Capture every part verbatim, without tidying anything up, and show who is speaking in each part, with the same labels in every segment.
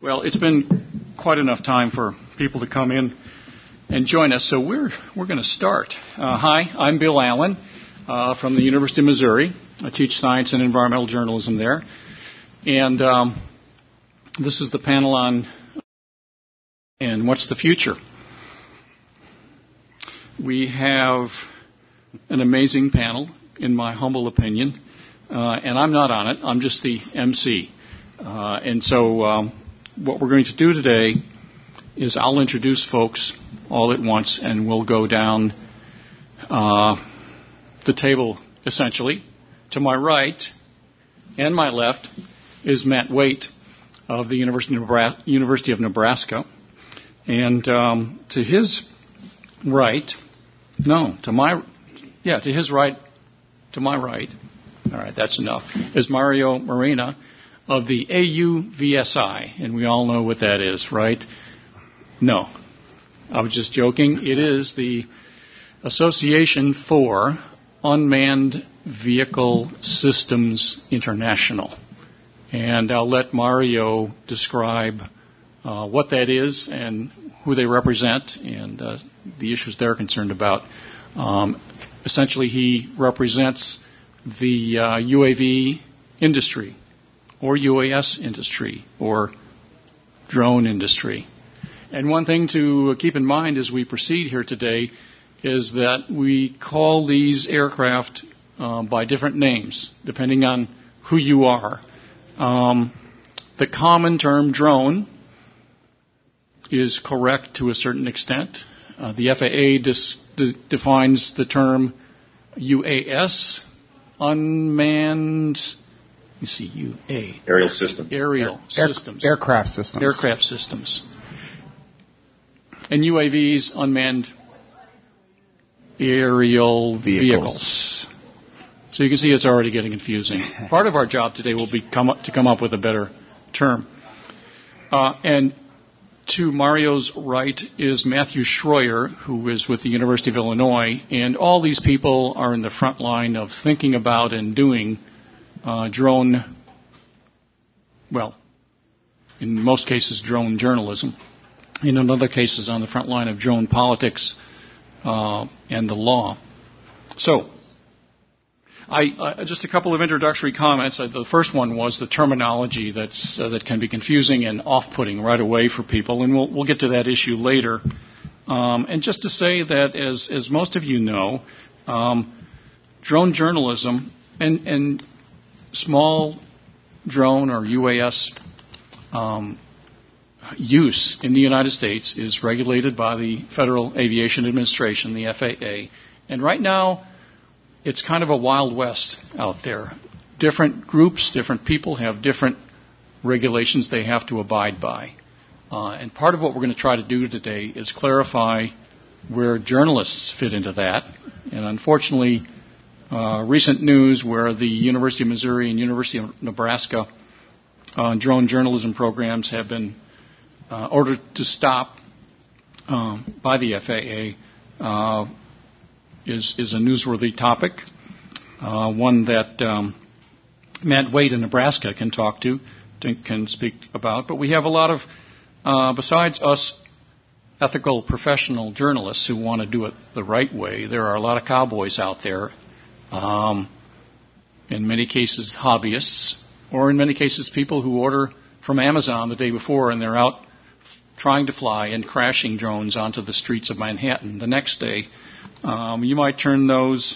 Speaker 1: Well, it's been quite enough time for people to come in and join us, so we're we're going to start. Uh, hi, I'm Bill Allen uh, from the University of Missouri. I teach science and environmental journalism there, and um, this is the panel on and what's the future. We have an amazing panel, in my humble opinion, uh, and I'm not on it. I'm just the M C, uh, and so. Um, What we're going to do today is I'll introduce folks all at once, and we'll go down uh, the table, essentially. To my right and my left is Matt Waite of the University of Nebraska. University of Nebraska. And um, to his right, no, to my, yeah, to his right, to my right, all right, that's enough, is Mario Marina of the A U V S I, and we all know what that is, right? No, I was just joking. It is the Association for Unmanned Vehicle Systems International, and I'll let Mario describe uh, what that is and who they represent and uh, the issues they're concerned about. Um, essentially, he represents the uh, U A V industry, or U A S industry, or drone industry. And one thing to keep in mind as we proceed here today is that we call these aircraft uh, by different names, depending on who you are. Um, the common term drone is correct to a certain extent. Uh, the F A A dis- de- defines the term U A S, unmanned... You see, U A.
Speaker 2: Aerial system.
Speaker 1: Aerial
Speaker 3: Air,
Speaker 1: systems.
Speaker 3: Aircraft systems.
Speaker 1: Aircraft systems. And U A Vs, unmanned aerial vehicles. vehicles. So you can see it's already getting confusing. Part of our job today will be come up, to come up with a better term. Uh, and to Mario's right is Matthew Schroyer, who is with the University of Illinois. And all these people are in the front line of thinking about and doing Uh, drone, well, in most cases, drone journalism. And in other cases, on the front line of drone politics uh, and the law. So, I, I just a couple of introductory comments. Uh, the first one was the terminology that's uh, that can be confusing and off-putting right away for people, and we'll we'll get to that issue later. Um, and just to say that, as as most of you know, um, drone journalism and and small drone or U A S um, use in the United States is regulated by the Federal Aviation Administration, the F A A. And right now, it's kind of a Wild West out there. Different groups, different people have different regulations they have to abide by. Uh, and part of what we're going to try to do today is clarify where journalists fit into that. And unfortunately, Uh, recent news where the University of Missouri and University of Nebraska uh, drone journalism programs have been uh, ordered to stop um, by the F A A uh, is, is a newsworthy topic, uh, one that um, Matt Waite in Nebraska can talk to, can speak about. But we have a lot of, uh, besides us ethical professional journalists who want to do it the right way, there are a lot of cowboys out there. Um, in many cases, hobbyists, or in many cases, people who order from Amazon the day before and they're out f- trying to fly and crashing drones onto the streets of Manhattan the next day. Um, you might turn those,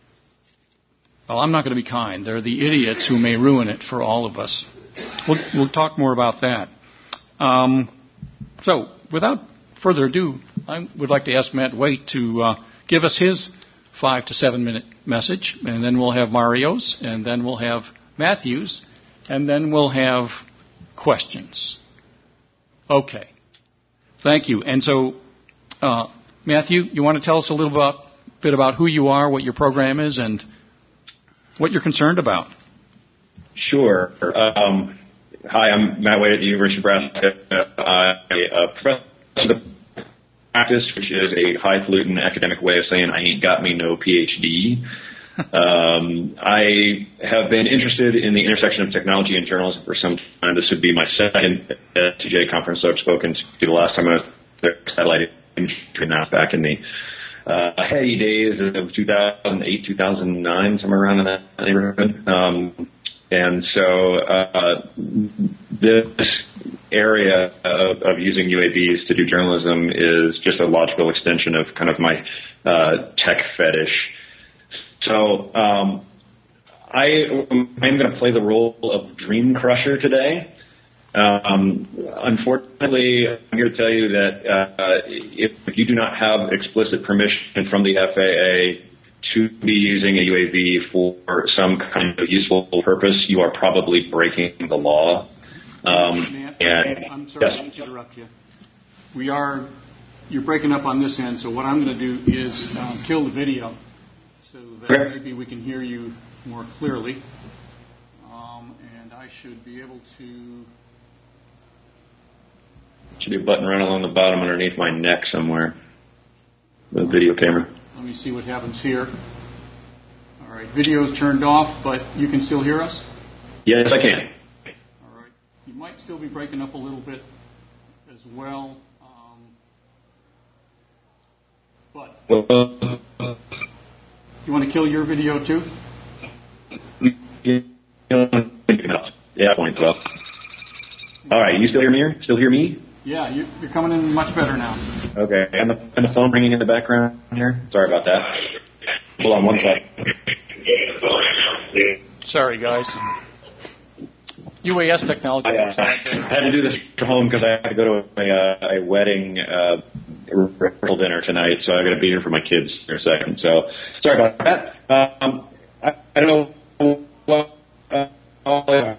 Speaker 1: well, I'm not going to be kind. They're the idiots who may ruin it for all of us. We'll, we'll talk more about that. Um, so, without further ado, I would like to ask Matt Waite to uh, give us his five to seven minute message, and then we'll have Mario's, and then we'll have Matthew's, and then we'll have questions. Okay. Thank you. And so, uh, Matthew, you want to tell us a little about, bit about who you are, what your program is, and what you're concerned about?
Speaker 2: Sure. Um, hi, I'm Matt Waite at the University of Nebraska. I'm a professor practice, which is a highfalutin academic way of saying I ain't got me no P H D. um, I have been interested in the intersection of technology and journalism for some and this would be my second T J conference I've spoken to. The last time I was there, satellite imagery now back in the uh, heady days of two thousand eight, two thousand nine, somewhere around in that neighborhood. Um, and so uh, this area of, of using U A Vs to do journalism is just a logical extension of kind of my uh, tech fetish. So um, I am going to play the role of dream crusher today. Um, unfortunately, I'm here to tell you that uh, if, if you do not have explicit permission from the F A A to be using a U A V for some kind of useful purpose, you are probably breaking the law. Um, and
Speaker 1: I'm sorry
Speaker 2: yes.
Speaker 1: to interrupt you. We are, you're breaking up on this end, so what I'm going to do is uh, kill the video so that
Speaker 2: okay.
Speaker 1: maybe we can hear you more clearly. Um, and I should be able to...
Speaker 2: Should be a button right along the bottom underneath my neck somewhere. The video camera.
Speaker 1: Let me see what happens here. All right, video is turned off, but you can still hear us?
Speaker 2: Yes, I can.
Speaker 1: All right. You might still be breaking up a little bit as well. Um, but
Speaker 2: Well,
Speaker 1: you want to kill your video too?
Speaker 2: yeah, point twelve. All right, you still hear me here? Still hear me?
Speaker 1: Yeah, you, you're coming in much better now.
Speaker 2: Okay, and the, and the phone ringing in the background here? Sorry about that. Hold on one sec.
Speaker 1: Sorry, guys. U A S technology.
Speaker 2: I uh, had to do this from home because I had to go to a, a, a wedding uh, rehearsal dinner tonight, so I got to be here for my kids in a second. So sorry about that. Um, I, I don't know what uh, all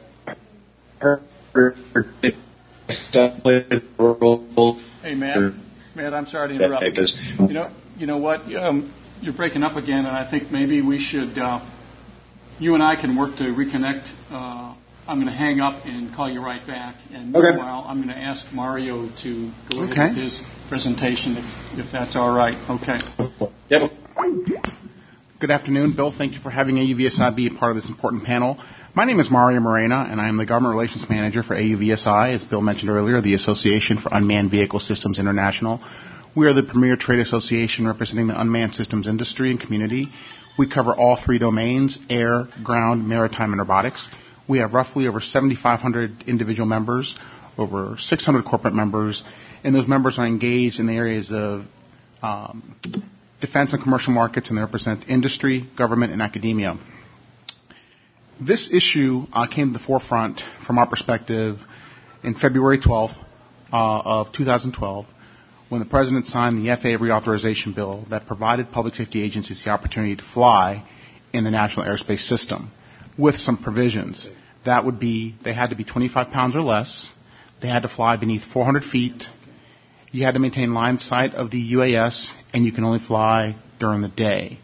Speaker 1: Hey, Matt. Matt, I'm sorry to interrupt. You know, you know what? Um, you're breaking up again, and I think maybe we should. Uh, you and I can work to reconnect. Uh, I'm going to hang up and call you right back. And
Speaker 2: okay.
Speaker 1: meanwhile, I'm going to ask Mario to go ahead
Speaker 3: okay.
Speaker 1: with his presentation, if, if that's all right. Okay.
Speaker 2: Yep.
Speaker 3: Good afternoon, Bill. Thank you for having A U V S I be a part of this important panel. My name is Mario Morena, and I am the Government Relations Manager for A U V S I, as Bill mentioned earlier, the Association for Unmanned Vehicle Systems International. We are the premier trade association representing the unmanned systems industry and community. We cover all three domains, air, ground, maritime, and robotics. We have roughly over seventy-five hundred individual members, over six hundred corporate members, and those members are engaged in the areas of um, defense and commercial markets, and they represent industry, government, and academia. This issue uh, came to the forefront from our perspective in February twelfth uh, of two thousand twelve, when the President signed the F A A reauthorization bill that provided public safety agencies the opportunity to fly in the National Airspace System with some provisions. That would be, they had to be twenty-five pounds or less, they had to fly beneath four hundred feet, you had to maintain line of sight of the U A S, and you can only fly during the day.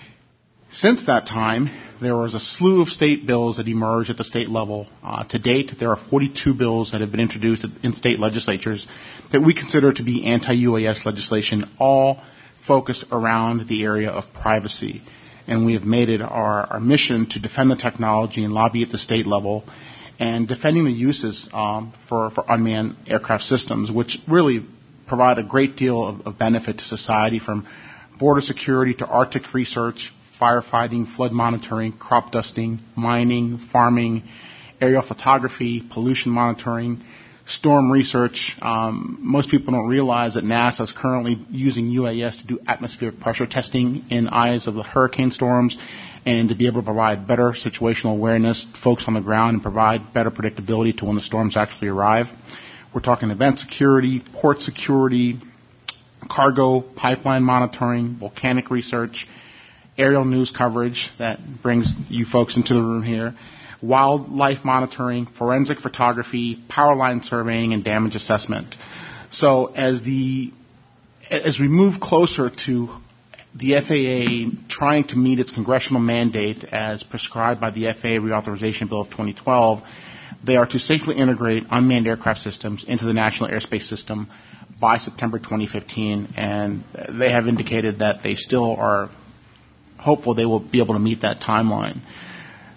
Speaker 3: Since that time, there was a slew of state bills that emerged at the state level. Uh, to date, there are forty-two bills that have been introduced in state legislatures that we consider to be anti-U A S legislation, all focused around the area of privacy. And we have made it our, our mission to defend the technology and lobby at the state level, and defending the uses um, for, for unmanned aircraft systems, which really provide a great deal of, of benefit to society, from border security to Arctic research, firefighting, flood monitoring, crop dusting, mining, farming, aerial photography, pollution monitoring, storm research. Um, most people don't realize that NASA is currently using U A S to do atmospheric pressure testing in eyes of the hurricane storms, and to be able to provide better situational awareness to folks on the ground and provide better predictability to when the storms actually arrive. We're talking event security, port security, cargo pipeline monitoring, volcanic research, aerial news coverage that brings you folks into the room here, wildlife monitoring, forensic photography, power line surveying, and damage assessment. So as the as we move closer to the F A A trying to meet its congressional mandate as prescribed by the F A A reauthorization bill of twenty twelve, they are to safely integrate unmanned aircraft systems into the National Airspace System by September twenty fifteen, and they have indicated that they still are hopeful they will be able to meet that timeline.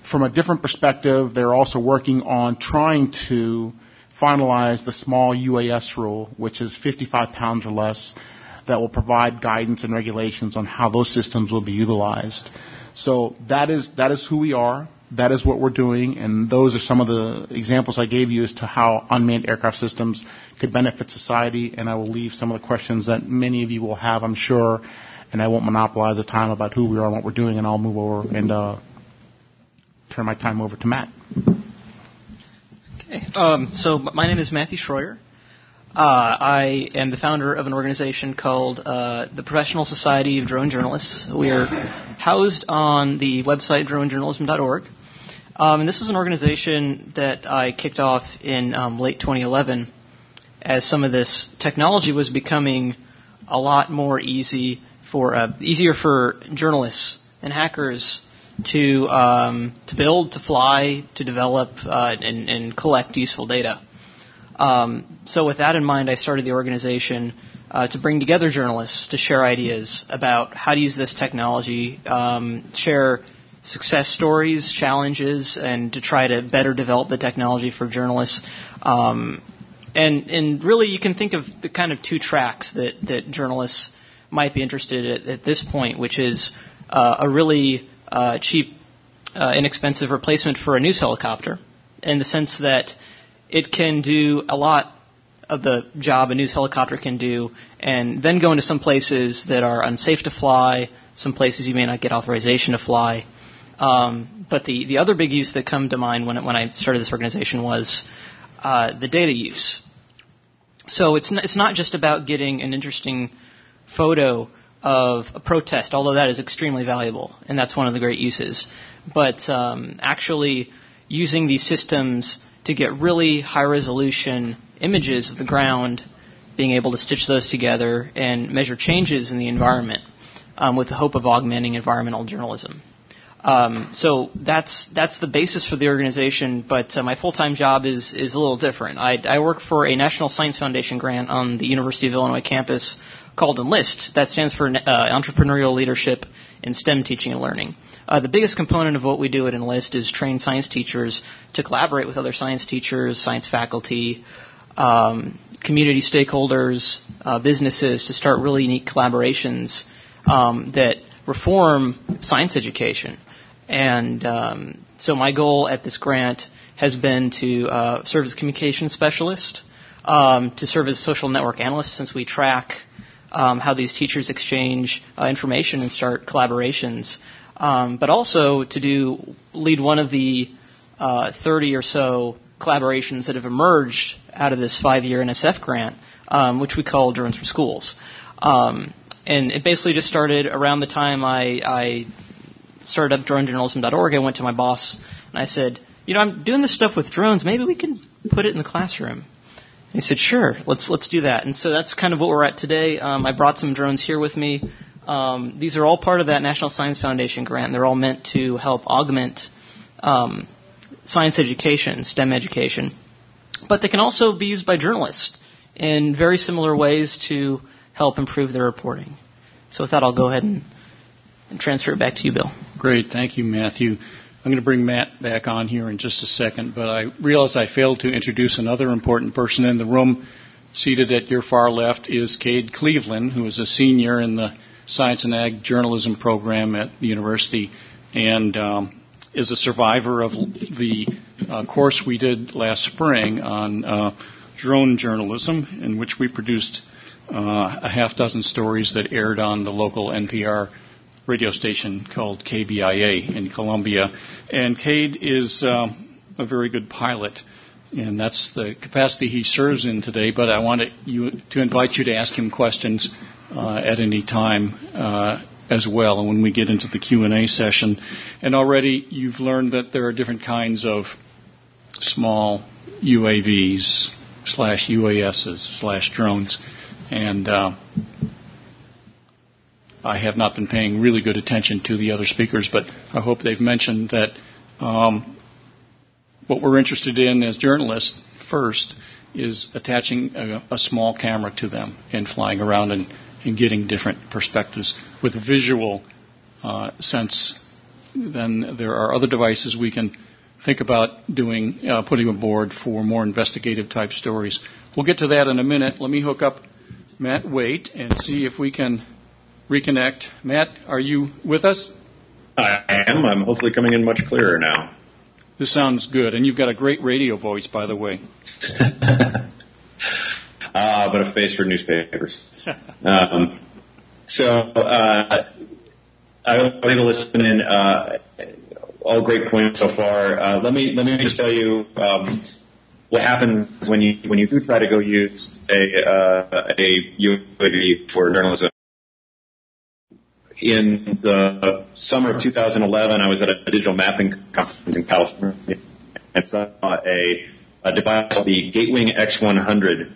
Speaker 3: From a different perspective, they're also working on trying to finalize the small U A S rule, which is fifty-five pounds or less, that will provide guidance and regulations on how those systems will be utilized. So that is that is who we are. That is what we're doing, and those are some of the examples I gave you as to how unmanned aircraft systems could benefit society, and I will leave some of the questions that many of you will have, I'm sure, and I won't monopolize the time about who we are and what we're doing, and I'll move over and uh, turn my time over to Matt.
Speaker 4: Okay. Um, so my name is Matthew Schroyer. Uh, I am the founder of an organization called uh, the Professional Society of Drone Journalists. We are housed on the website drone journalism dot org. Um, and this was an organization that I kicked off in um, late twenty eleven as some of this technology was becoming a lot more easy for uh, easier for journalists and hackers to um, to build, to fly, to develop, uh, and, and collect useful data. Um, so with that in mind, I started the organization uh, to bring together journalists to share ideas about how to use this technology, um, share success stories, challenges, and to try to better develop the technology for journalists. Um, and, and really, you can think of the kind of two tracks that, that journalists might be interested in at, at this point, which is uh, a really uh, cheap, uh, inexpensive replacement for a news helicopter, in the sense that it can do a lot of the job a news helicopter can do, and then go into some places that are unsafe to fly, some places you may not get authorization to fly. Um, but the, the other big use that come to mind when, when I started this organization was uh, the data use. So it's n- it's not just about getting an interesting photo of a protest, although that is extremely valuable, and that's one of the great uses. But um, actually using these systems to get really high-resolution images of the ground, being able to stitch those together and measure changes in the environment um, with the hope of augmenting environmental journalism. Um, so that's that's the basis for the organization, but uh, my full-time job is is a little different. I, I work for a National Science Foundation grant on the University of Illinois campus called ENLIST. That stands for uh, Entrepreneurial Leadership in STEM Teaching and Learning. Uh, the biggest component of what we do at ENLIST is train science teachers to collaborate with other science teachers, science faculty, um, community stakeholders, uh, businesses to start really neat collaborations um, that reform science education. And um, so my goal at this grant has been to uh, serve as a communications specialist, um, to serve as a social network analyst, since we track um, how these teachers exchange uh, information and start collaborations. Um, but also to do lead one of the uh, thirty or so collaborations that have emerged out of this five-year N S F grant, um, which we call Drones for Schools. Um, and it basically just started around the time I, I started up drone journalism dot org. I went to my boss and I said, you know, I'm doing this stuff with drones. Maybe we can put it in the classroom. And he said, sure, let's let's do that. And so that's kind of what we're at today. Um, I brought some drones here with me. Um, these are all part of that National Science Foundation grant. They're all meant to help augment um, science education, STEM education. But they can also be used by journalists in very similar ways to help improve their reporting. So with that, I'll go ahead and, and transfer it back to you, Bill.
Speaker 1: Great. Thank you, Matthew. I'm going to bring Matt back on here in just a second, but I realize I failed to introduce another important person in the room. Seated at your far left is Cade Cleveland, who is a senior in the Science and Ag Journalism program at the university, and um, is a survivor of the uh, course we did last spring on uh, drone journalism, in which we produced uh, a half dozen stories that aired on the local N P R radio station called K B I A in Columbia. And Cade is um, a very good pilot, and that's the capacity he serves in today, but I wanted you to invite you to ask him questions Uh, at any time uh, as well, and when we get into the Q and A session. And already you've learned that there are different kinds of small U A Vs slash U A Ss slash drones, and uh, I have not been paying really good attention to the other speakers, but I hope they've mentioned that um, what we're interested in as journalists first is attaching a, a small camera to them and flying around and and getting different perspectives with a visual uh, sense then there are other devices we can think about doing, uh, putting aboard for more investigative type stories. We'll get to that in a minute. Let me hook up Matt Waite and see if we can reconnect. Matt, are you with us?
Speaker 2: I am. I'm hopefully coming in much clearer now.
Speaker 1: This sounds good. And you've got a great radio voice, by the way.
Speaker 2: Ah, uh, but a face for newspapers. um, so uh, I was able to listen in. Uh, all great points so far. Uh, let me let me just tell you um, what happens when you when you do try to go use a uh, a U A V for journalism. In the summer of two thousand eleven, I was at a digital mapping conference in California and saw a, a device called the Gatewing X one hundred.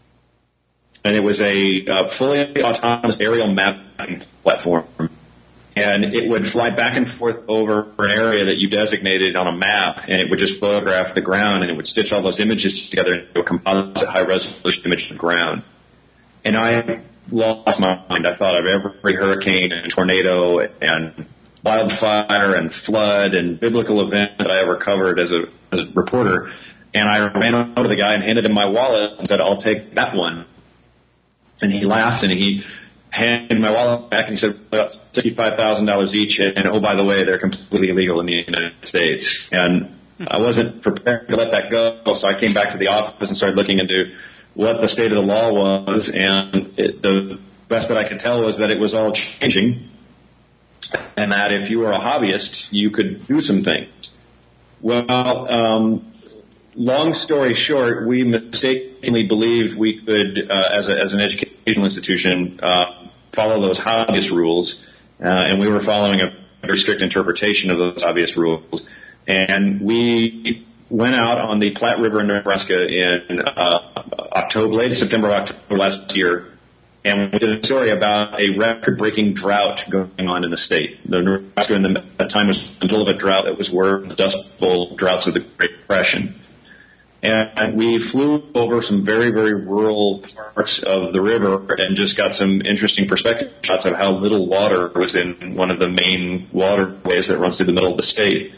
Speaker 2: And it was a uh, fully autonomous aerial mapping platform. And it would fly back and forth over an area that you designated on a map, and it would just photograph the ground, and it would stitch all those images together into a composite high-resolution image of the ground. And I lost my mind. I thought of every hurricane and tornado and wildfire and flood and biblical event that I ever covered as a, as a reporter. And I ran over to the guy and handed him my wallet and said, "I'll take that one." And he laughed and he handed my wallet back and he said, "About sixty-five thousand dollars each. And oh, by the way, they're completely illegal in the United States." And I wasn't prepared to let that go. So I came back to the office and started looking into what the state of the law was. And it, the best that I could tell was that it was all changing. And that if you were a hobbyist, you could do some things. Well, um, long story short, we mistakenly believed we could, uh, as, a, as an educational institution, uh, follow those hobbyist rules, uh, and we were following a very strict interpretation of those hobbyist rules. And we went out on the Platte River in Nebraska in uh, October, late September, October last year, and we did a story about a record-breaking drought going on in the state. The Nebraska in the, that time was in the middle of a drought that was worse than the Dust Bowl droughts of the Great Depression. And we flew over some very, very rural parts of the river and just got some interesting perspective shots of how little water was in one of the main waterways that runs through the middle of the state.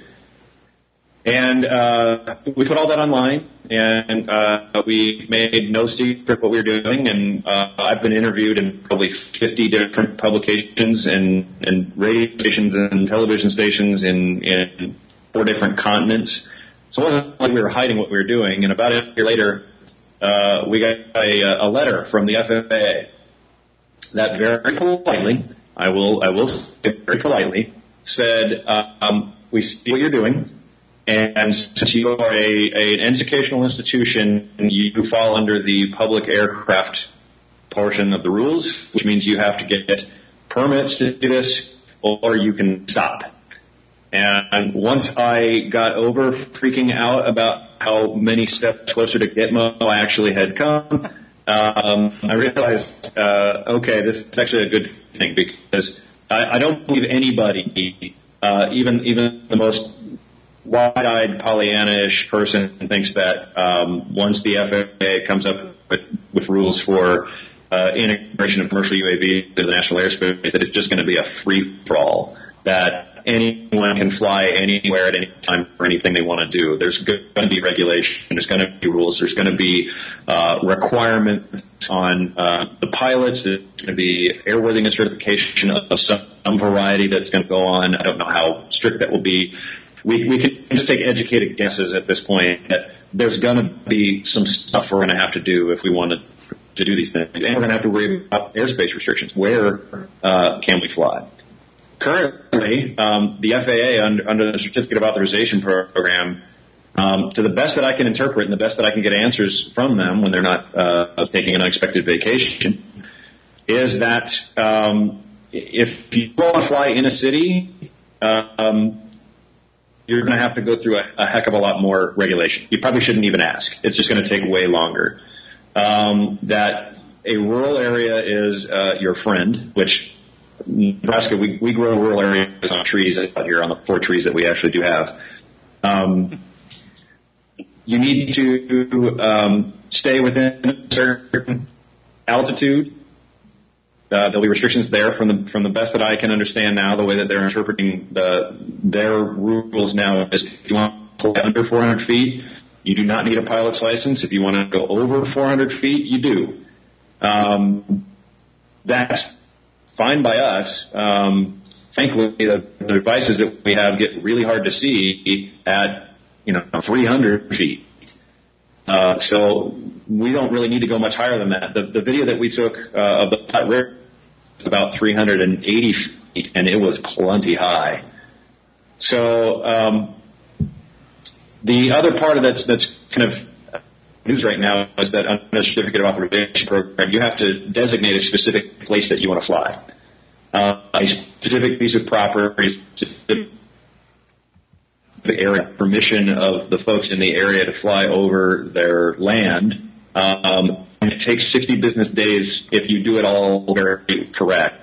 Speaker 2: And uh, we put all that online, and uh, we made no secret what we were doing. And uh, I've been interviewed in probably fifty different publications and, and radio stations and television stations in, in four different continents. So it wasn't like we were hiding what we were doing. And about a year later, uh, we got a, a letter from the F A A that very politely, I will, I will say very politely, said, uh, um, "We see what you're doing. And since you are a, a, an educational institution, you fall under the public aircraft portion of the rules, which means you have to get permits to do this, or you can stop." And once I got over freaking out about how many steps closer to Gitmo I actually had come, um, I realized, uh, okay, this is actually a good thing, because I, I don't believe anybody, uh, even even the most wide-eyed Pollyanna-ish person thinks that um, once the F A A comes up with, with rules for uh, integration of commercial U A Vs into the national airspace, that it's just going to be a free-for-all, that anyone can fly anywhere at any time for anything they want to do. There's going to be regulation. There's going to be rules. There's going to be uh, requirements on uh, the pilots. There's going to be airworthiness certification of some, some variety that's going to go on. I don't know how strict that will be. We, we can just take educated guesses at this point that there's going to be some stuff we're going to have to do if we want to, to do these things. And we're going to have to worry about airspace restrictions. Where uh, can we fly? Currently, um, the F A A, under, under the Certificate of Authorization Program, um, to the best that I can interpret and the best that I can get answers from them when they're not uh, taking an unexpected vacation, is that um, if you want to fly in a city, uh, um, you're going to have to go through a, a heck of a lot more regulation. You probably shouldn't even ask. It's just going to take way longer. Um, that a rural area is uh, your friend, which Nebraska, we, we grow rural areas on trees out here, on the four trees that we actually do have. Um, you need to um, stay within a certain altitude. Uh, there'll be restrictions there from the from the best that I can understand now. The way that they're interpreting the their rules now is if you want to fly under four hundred feet, you do not need a pilot's license. If you want to go over four hundred feet, you do. Um, that's fine by us. Um, thankfully, the, the devices that we have get really hard to see at you know three hundred feet. Uh, so we don't really need to go much higher than that. The, the video that we took uh, of the flat river was about three hundred eighty feet, and it was plenty high. So um, the other part of that's that's kind of news right now is that under the certificate of authorization program, you have to designate a specific place that you want to fly. Uh, a specific piece of property, the area, permission of the folks in the area to fly over their land. Um, and it takes sixty business days if you do it all very correct.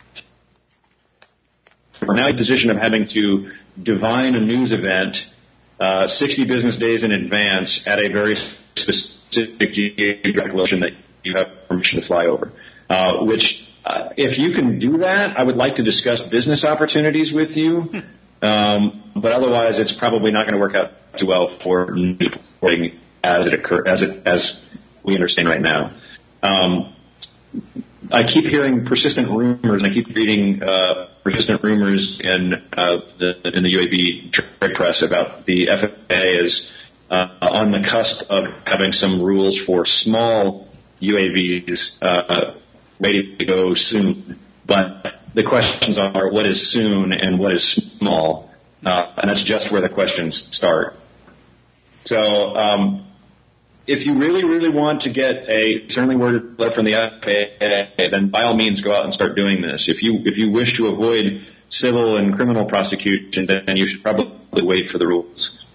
Speaker 2: We're now in a position of having to divine a news event uh, sixty business days in advance at a very specific geographic location that you have permission to fly over. Uh, which, uh, if you can do that, I would like to discuss business opportunities with you. Um, but otherwise, it's probably not going to work out too well for news reporting as it occur as it as we understand right now. Um, I keep hearing persistent rumors, and I keep reading uh, persistent rumors in uh, the in the U A V trade press about the F A A is uh, on the cusp of having some rules for small U A Vs uh, ready to go soon, but the questions are, what is soon and what is small? Uh, and that's just where the questions start. So um, if you really, really want to get a certainly word from the F A A, then by all means go out and start doing this. If you if you wish to avoid civil and criminal prosecution, then you should probably wait for the rules.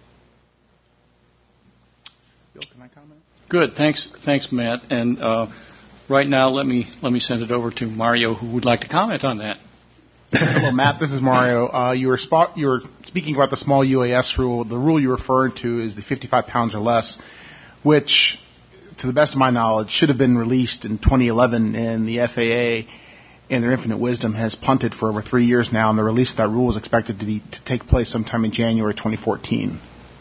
Speaker 3: Bill, can I comment?
Speaker 1: Good. Thanks, thanks, Matt. And uh, right now, let me let me send it over to Mario, who would like to comment on that.
Speaker 3: Hello, Matt. This is Mario. Uh, you were spot, you were speaking about the small U A S rule. The rule you're referring to is the fifty-five pounds or less, which, to the best of my knowledge, should have been released in twenty eleven, and the F A A, in their infinite wisdom, has punted for over three years now, and the release of that rule is expected to be to take place sometime in January twenty fourteen.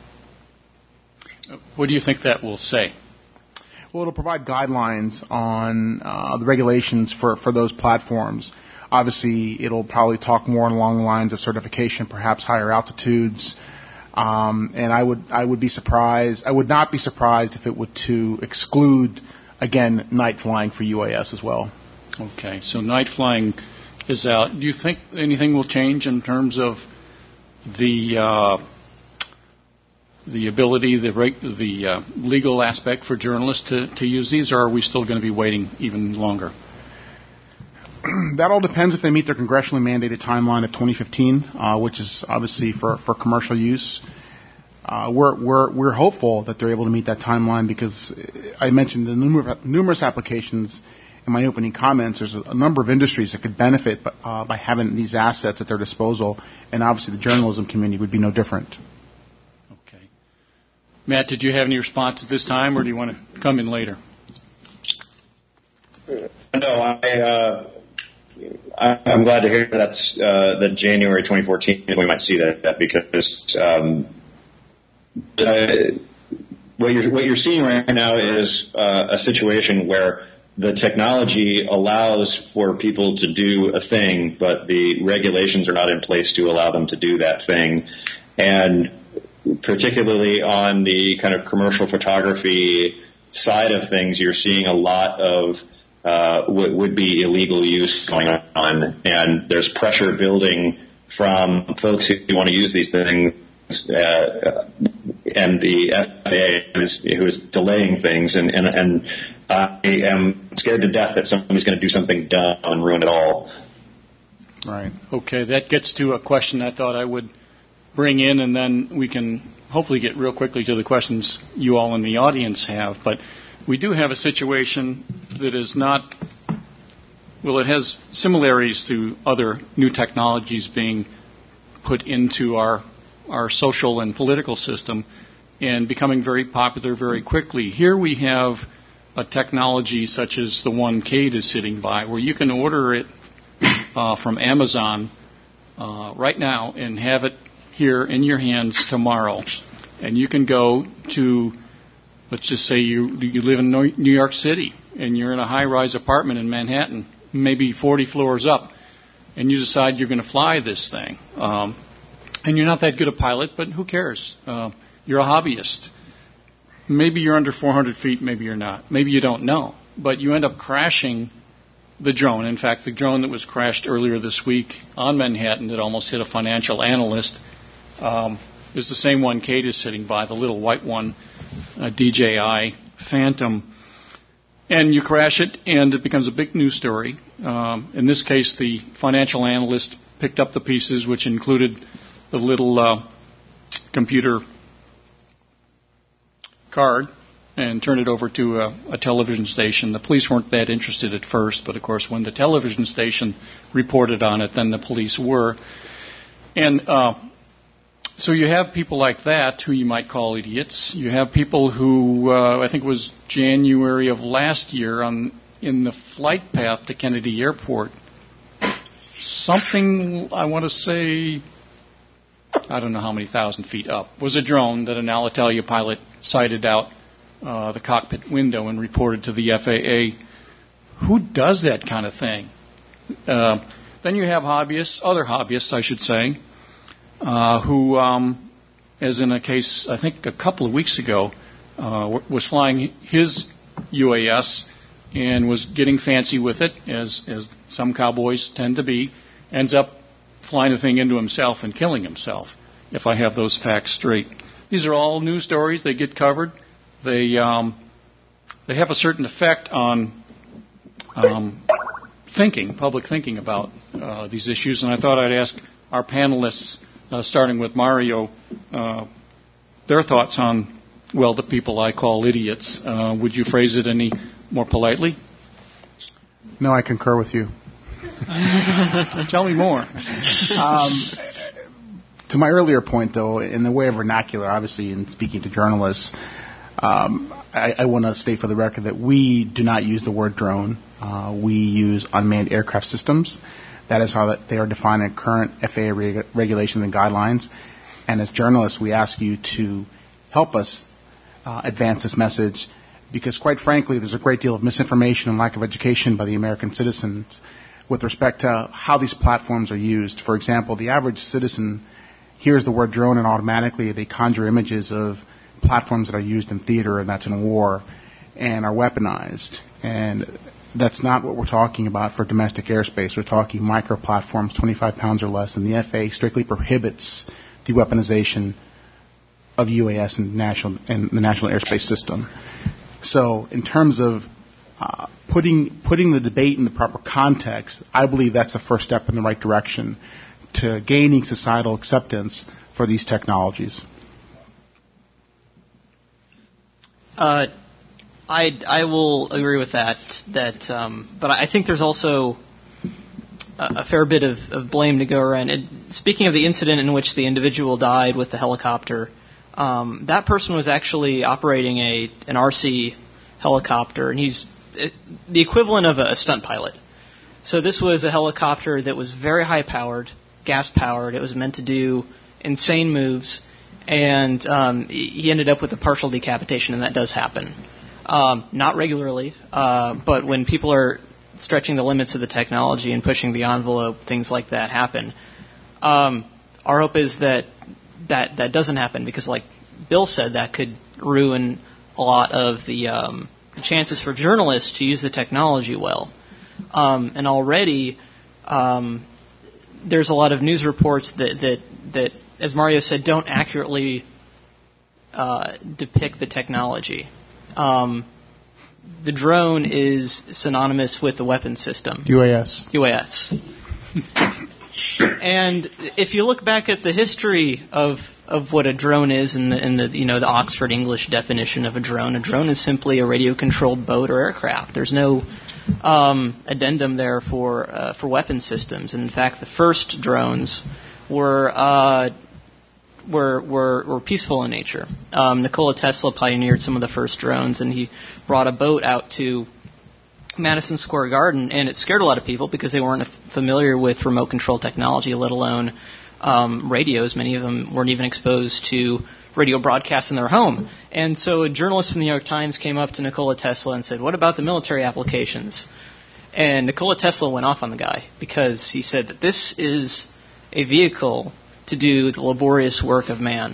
Speaker 1: What do you think that will say?
Speaker 3: Well, it'll provide guidelines on uh, the regulations for, for those platforms. Obviously, it'll probably talk more along the lines of certification, perhaps higher altitudes. Um, and I would I would be surprised. I would not be surprised if it would to exclude, again, night flying for U A S as well.
Speaker 1: Okay, so night flying is out. Do you think anything will change in terms of the uh, the ability, the the uh, legal aspect for journalists to, to use these, or are we still going to be waiting even longer?
Speaker 3: That all depends if they meet their congressionally mandated timeline of twenty fifteen, uh, which is obviously for, for commercial use. Uh, we're we're we're hopeful that they're able to meet that timeline because I mentioned the numerous, numerous applications in my opening comments. There's a, a number of industries that could benefit uh, by having these assets at their disposal, and obviously the journalism community would be no different.
Speaker 1: Okay, Matt, did you have any response at this time, or do you want to come in later?
Speaker 2: No, I. Uh I'm glad to hear that's uh, that January twenty fourteen we might see that, that because um, uh, what you're what you're seeing right now is uh, a situation where the technology allows for people to do a thing, but the regulations are not in place to allow them to do that thing, and particularly on the kind of commercial photography side of things, you're seeing a lot of Uh, would, would be illegal use going on, and there's pressure building from folks who want to use these things, uh, and the F A A who is, who is delaying things, and, and, and I am scared to death that somebody's going to do something dumb and ruin it all.
Speaker 3: Right.
Speaker 1: Okay, that gets to a question I thought I would bring in, and then we can hopefully get real quickly to the questions you all in the audience have, but we do have a situation that is not, well, it has similarities to other new technologies being put into our our social and political system and becoming very popular very quickly. Here we have a technology such as the one Kate is sitting by, where you can order it uh, from Amazon uh, right now and have it here in your hands tomorrow. And you can go to, let's just say you you live in New York City and you're in a high-rise apartment in Manhattan, maybe forty floors up, and you decide you're going to fly this thing. Um, and you're not that good a pilot, but who cares? Uh, you're a hobbyist. Maybe you're under four hundred feet, maybe you're not. Maybe you don't know. But you end up crashing the drone. In fact, the drone that was crashed earlier this week on Manhattan that almost hit a financial analyst um, is the same one Kate is sitting by, the little white one, a D J I Phantom. And you crash it, and it becomes a big news story. Um, in this case, the financial analyst picked up the pieces, which included the little uh, computer card, and turned it over to a, a television station. The police weren't that interested at first, but of course when the television station reported on it, then the police were. And uh, so you have people like that who you might call idiots. You have people who, uh, I think it was January of last year, on in the flight path to Kennedy Airport, something, I want to say, I don't know how many thousand feet up, was a drone that an Alitalia pilot sighted out uh, the cockpit window and reported to the F A A. Who does that kind of thing? Uh, then you have hobbyists, other hobbyists, I should say, uh, who, um, as in a case, I think a couple of weeks ago, uh, was flying his U A S and was getting fancy with it, as, as some cowboys tend to be, ends up flying the thing into himself and killing himself, if I have those facts straight. These are all news stories. They get covered. They um, they have a certain effect on um, thinking, public thinking about uh, these issues. And I thought I'd ask our panelists, uh, starting with Mario, uh, their thoughts on, well, the people I call idiots. Uh, would you phrase it any more politely?
Speaker 3: No, I concur with you.
Speaker 1: Tell me more.
Speaker 3: Um, to my earlier point, though, in the way of vernacular, obviously, in speaking to journalists, um, I, I want to state for the record that we do not use the word drone. Uh, we use unmanned aircraft systems. That is how that they are defined in current F A A reg- regulations and guidelines. And as journalists, we ask you to help us uh, advance this message, because, quite frankly, there's a great deal of misinformation and lack of education by the American citizens with respect to how these platforms are used. For example, the average citizen hears the word drone and automatically they conjure images of platforms that are used in theater, and that's in war, and are weaponized. And that's not what we're talking about for domestic airspace. We're talking micro platforms, twenty-five pounds or less, and the F A A strictly prohibits the weaponization of U A S in, national, in the national airspace system. So in terms of uh, putting putting the debate in the proper context, I believe that's the first step in the right direction to gaining societal acceptance for these technologies.
Speaker 4: Uh, I I will agree with that. That, um, but I think there's also a, a fair bit of, of blame to go around. And speaking of the incident in which the individual died with the helicopter, um, that person was actually operating a an R C helicopter, and he's it, the equivalent of a, a stunt pilot. So this was a helicopter that was very high powered, gas powered. It was meant to do insane moves. And um, he ended up with a partial decapitation, and that does happen. Um, not regularly, uh, but when people are stretching the limits of the technology and pushing the envelope, things like that happen. Um, our hope is that, that that doesn't happen, because like Bill said, that could ruin a lot of the, um, the chances for journalists to use the technology well. Um, and already um, there's a lot of news reports that, that, that as Mario said, don't accurately uh, depict the technology. Um, the drone is synonymous with the weapon system.
Speaker 3: U A S.
Speaker 4: U A S. And if you look back at the history of of what a drone is, in the, in the you know the Oxford English definition of a drone, a drone is simply a radio-controlled boat or aircraft. There's no um, addendum there for uh, for weapon systems. And in fact, the first drones were uh, were, were, were peaceful in nature. Um, Nikola Tesla pioneered some of the first drones, and he brought a boat out to Madison Square Garden, and it scared a lot of people because they weren't familiar with remote control technology, let alone um, radios. Many of them weren't even exposed to radio broadcasts in their home. And so a journalist from the New York Times came up to Nikola Tesla and said, "What about the military applications?" And Nikola Tesla went off on the guy because he said that this is a vehicle to do the laborious work of man.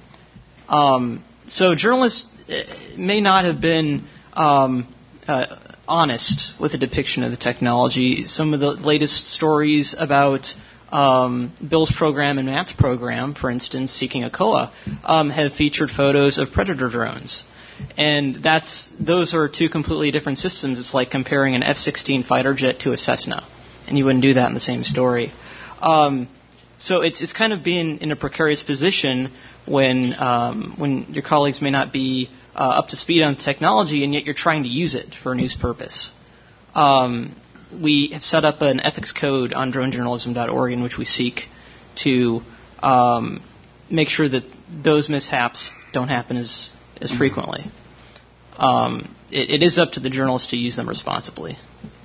Speaker 4: Um, so journalists may not have been um, uh, honest with the depiction of the technology. Some of the latest stories about um, Bill's program and Matt's program, for instance, Seeking a Koa, um, have featured photos of Predator drones. And that's those are two completely different systems. It's like comparing an F sixteen fighter jet to a Cessna, and you wouldn't do that in the same story. Um, so it's it's kind of being in a precarious position when um, when your colleagues may not be uh, up to speed on technology, and yet you're trying to use it for a news purpose. Um, we have set up an ethics code on drone journalism dot org in which we seek to um, make sure that those mishaps don't happen as as frequently. Um, it, it is up to the journalists to use them responsibly.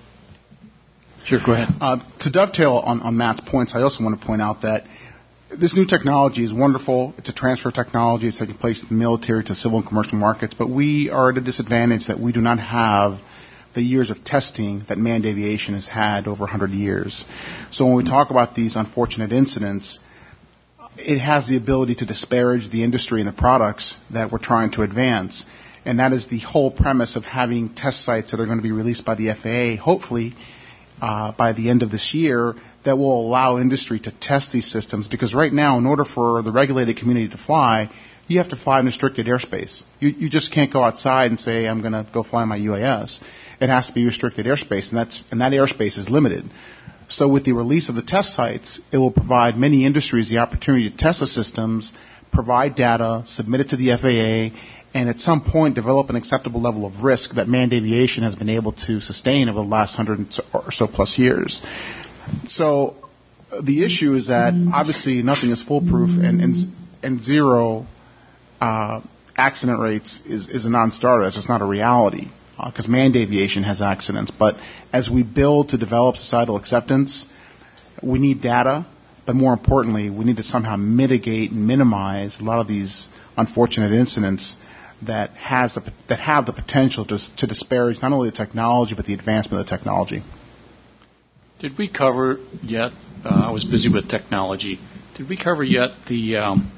Speaker 1: Sure, go ahead.
Speaker 3: Uh, to dovetail on, on Matt's points, I also want to point out that this new technology is wonderful. It's a transfer of technology. It's taking place in the military to civil and commercial markets, but we are at a disadvantage that we do not have the years of testing that manned aviation has had over one hundred years. So when we talk about these unfortunate incidents, it has the ability to disparage the industry and the products that we're trying to advance. And that is the whole premise of having test sites that are going to be released by the F A A, hopefully uh, by the end of this year, that will allow industry to test these systems. Because right now, in order for the regulated community to fly, you have to fly in restricted airspace. You, you just can't go outside and say, I'm going to go fly my U A S. It has to be restricted airspace, and that's and that airspace is limited. So with the release of the test sites, it will provide many industries the opportunity to test the systems, provide data, submit it to the F A A, and at some point develop an acceptable level of risk that manned aviation has been able to sustain over the last hundred or so plus years. So the issue is that obviously nothing is foolproof, and and, and zero uh, accident rates is, is a non-starter. That's just not a reality. Because uh, manned aviation has accidents. But as we build to develop societal acceptance, we need data, but more importantly, we need to somehow mitigate and minimize a lot of these unfortunate incidents that has the, that have the potential to, to disparage not only the technology, but the advancement of the technology.
Speaker 1: Did we cover yet, uh, I was busy with technology, did we cover yet the um,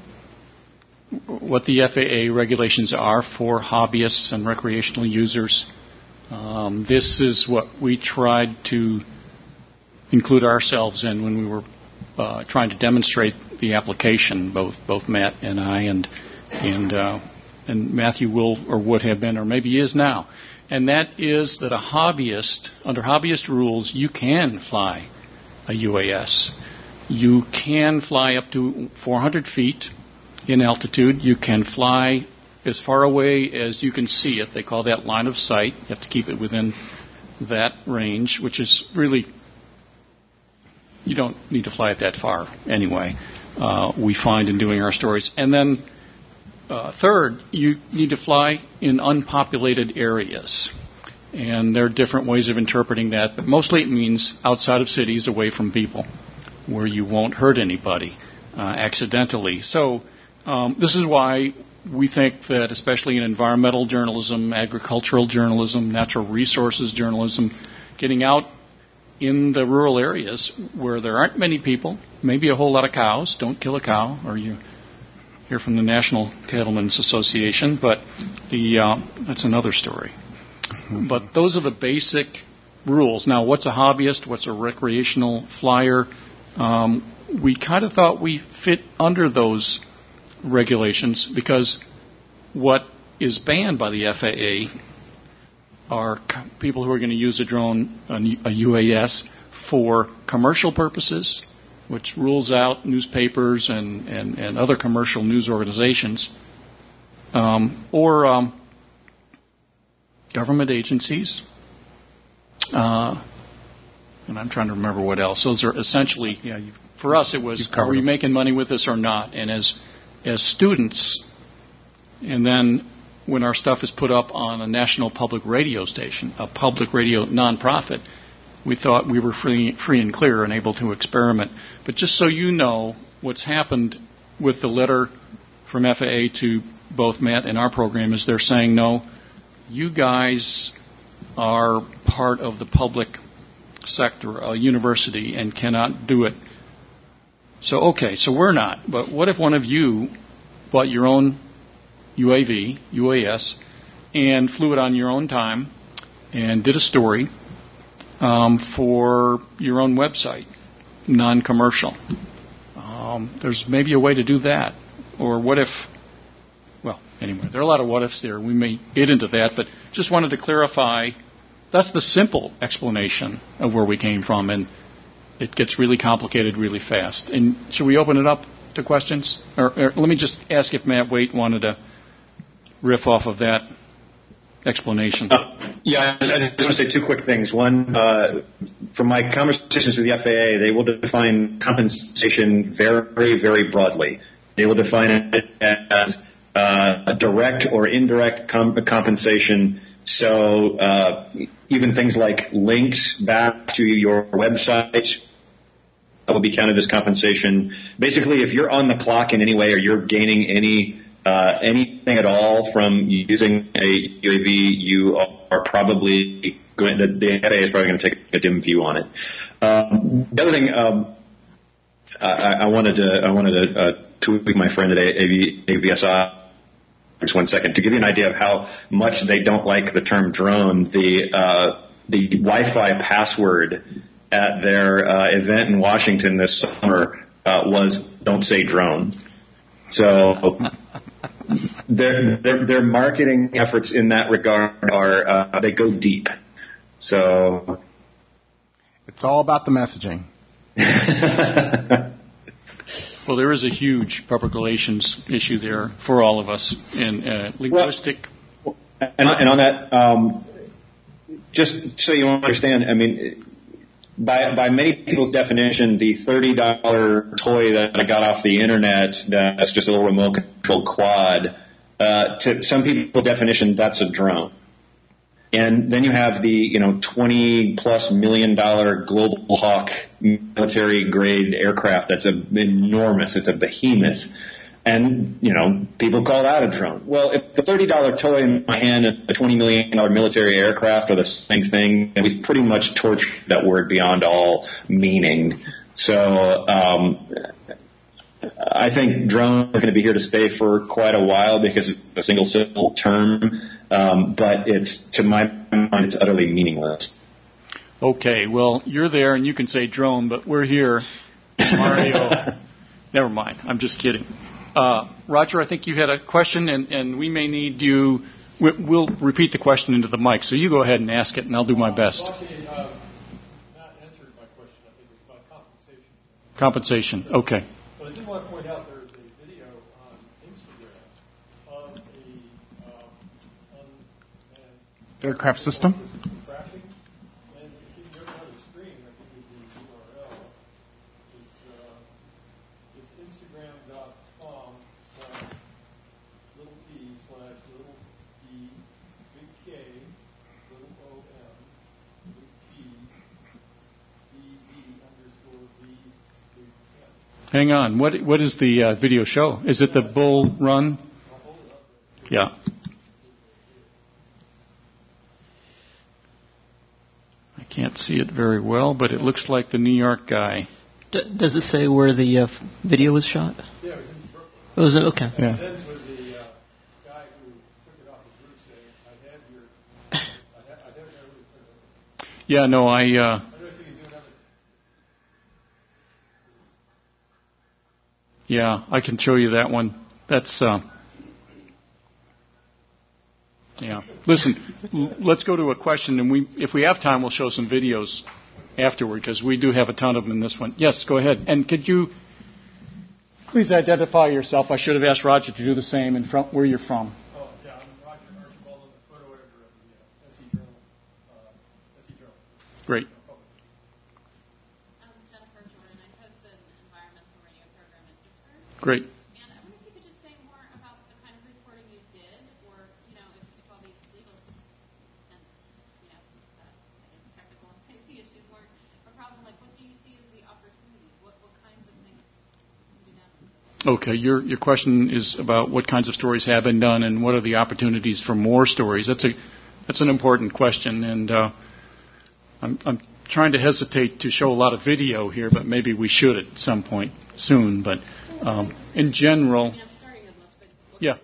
Speaker 1: what the F A A regulations are for hobbyists and recreational users? Um, this is what we tried to include ourselves in when we were uh, trying to demonstrate the application, both both Matt and I, and and uh, and Matthew will or would have been, or maybe is now. And that is that a hobbyist, under hobbyist rules, you can fly a U A S. You can fly up to four hundred feet in altitude. You can fly as far away as you can see it. They call that line of sight. You have to keep it within that range, which is really, you don't need to fly it that far anyway, uh, we find in doing our stories. And then uh, third, you need to fly in unpopulated areas. And there are different ways of interpreting that, but mostly it means outside of cities, away from people, where you won't hurt anybody uh, accidentally. So Um, this is why we think that, especially in environmental journalism, agricultural journalism, natural resources journalism, getting out in the rural areas where there aren't many people, maybe a whole lot of cows, don't kill a cow, or you hear from the National Cattlemen's Association, but the uh, that's another story. Mm-hmm. But those are the basic rules. Now, what's a hobbyist? What's a recreational flyer? Um, we kind of thought we fit under those regulations because what is banned by the F A A are c- people who are going to use a drone, a, a U A S, for commercial purposes, which rules out newspapers and, and, and other commercial news organizations, um, or um, government agencies. Uh, and I'm trying to remember what else. Those are essentially, yeah, for us it was, are we making money with this or not? And as as students, and then when our stuff is put up on a national public radio station, a public radio nonprofit, we thought we were free, free and clear and able to experiment. But just so you know what's happened with the letter from F A A to both Matt and our program is they're saying, no, you guys are part of the public sector, a university, and cannot do it. So, okay, so we're not. But what if one of you bought your own U A V, U A S, and flew it on your own time and did a story um, for your own website, non-commercial? Um, there's maybe a way to do that. Or what if, well, anyway, there are a lot of what-ifs there. We may get into that, but just wanted to clarify that's the simple explanation of where we came from, and it gets really complicated really fast. And should we open it up to questions? Or, or let me just ask if Matt Waite wanted to riff off of that explanation.
Speaker 2: Uh, yeah, I just want to say two quick things. One, uh, from my conversations with the F A A, they will define compensation very, very broadly. They will define it as uh, direct or indirect com- compensation. So uh, even things like links back to your website will be counted as compensation. Basically, if you're on the clock in any way or you're gaining any uh, anything at all from using a U A V, you are probably going. The, the F A A is probably going to take a dim view on it. Um, the other thing, um, I, I wanted to I wanted to uh, tweet my friend at A V S I. Just one second to give you an idea of how much they don't like the term drone. The uh, the Wi-Fi password at their uh, event in Washington this summer uh, was "Don't say drone." So their their their marketing efforts in that regard are uh, they go deep. So
Speaker 3: it's all about the messaging.
Speaker 1: Well, there is a huge public relations issue there for all of us in uh, linguistic.
Speaker 2: Well, and, and on that, um, just so you understand, I mean, by by many people's definition, the thirty dollar toy that I got off the internet that's just a little remote control quad, uh, to some people's definition, that's a drone. And then you have the, you know, twenty plus million dollar Global Hawk military grade aircraft that's a, enormous. It's a behemoth. And, you know, people call that a drone. Well, if the thirty dollar toy in my hand and the twenty million dollar military aircraft are the same thing, then we've pretty much tortured that word beyond all meaning. So, um, I think drone is going to be here to stay for quite a while because it's a single syllable term. Um, but it's, to my mind, it's utterly meaningless.
Speaker 1: Okay, well, you're there and you can say drone, but we're here. Mario, never mind. I'm just kidding. Uh, Roger, I think you had a question, and, and we may need you. We'll repeat the question into the mic, so you go ahead and ask it, and I'll do my best.
Speaker 5: Not answered my question. I think it was about compensation.
Speaker 1: Compensation, okay.
Speaker 5: But I did want to point out there is a video on Instagram of a um, unmanned
Speaker 3: Aircraft system?
Speaker 5: crashing. And if you go down the screen, I think is the U R L. It's, uh, it's instagram.com slash little p slash little p big K little O M big P B B underscore V big M.
Speaker 1: Hang on. What What is the uh, video show? Is it the Bull Run? Yeah. I can't see it very well, but it looks like the New York guy.
Speaker 4: D- does it say where the uh, video was shot?
Speaker 5: Yeah, it was in Brooklyn.
Speaker 4: Oh, was it? Okay.
Speaker 1: Yeah.
Speaker 5: It ends with the uh, guy who took it off his roof saying, I have your, I, ha- I don't know who took it.
Speaker 1: Yeah, no, I... Uh,
Speaker 5: I don't know if you can do another.
Speaker 1: yeah, I can show you that one. That's... Uh, yeah. Listen, l- let's go to a question, and we, if we have time, we'll show some videos afterward, because we do have a ton of them in this one. Yes, go ahead. And could you please identify yourself? I should have asked Roger to do the same, and from where you're from.
Speaker 5: Oh, yeah, I'm Roger Archibald, I'm the photo editor of the uh, S E Journal. Uh, S E Journal.
Speaker 1: Great.
Speaker 6: I'm Jennifer Jordan. I host an environmental radio program in Pittsburgh.
Speaker 1: Great.
Speaker 6: And I wonder if you could just
Speaker 1: Okay, your your question is about what kinds of stories have been done and what are the opportunities for more stories. That's a that's an important question, and uh, I'm, I'm trying to hesitate to show a lot of video here, but maybe we should at some point soon. But um, in general, yeah,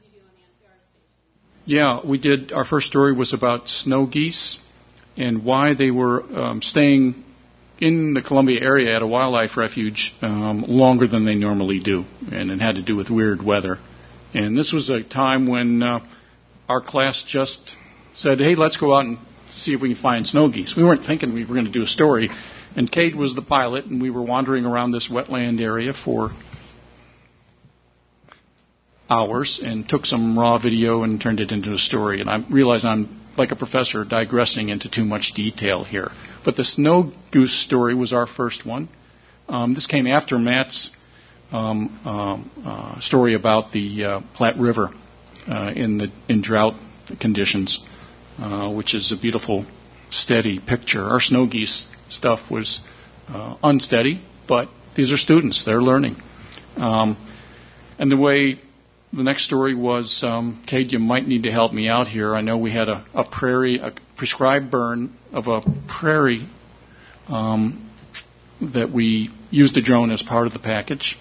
Speaker 1: yeah, we did. Our first story was about snow geese and why they were um, staying in the Columbia area at a wildlife refuge um, longer than they normally do, and it had to do with weird weather. And this was a time when uh, our class just said, hey, let's go out and see if we can find snow geese. We weren't thinking we were going to do a story, and Cade was the pilot, and we were wandering around this wetland area for hours and took some raw video and turned it into a story. And I realize I'm, like a professor, digressing into too much detail here. But the snow goose story was our first one. Um, this came after Matt's um, um, uh, story about the uh, Platte River uh, in the in drought conditions, uh, which is a beautiful, steady picture. Our snow geese stuff was uh, unsteady, but these are students; they're learning. Um, and the way the next story was, um, Cade, you might need to help me out here. I know we had a, a prairie, a prescribed burn of a prairie um, that we used a drone as part of the package.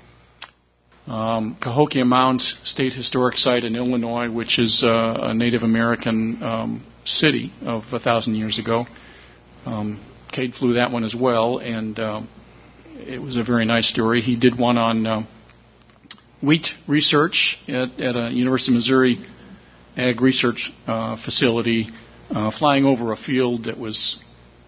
Speaker 1: Um, Cahokia Mounds State Historic Site in Illinois, which is uh, a Native American um, city of a thousand years ago. Um, Cade flew that one as well, and uh, it was a very nice story. He did one on Uh, wheat research at, at a University of Missouri Ag Research uh, facility, uh, flying over a field that was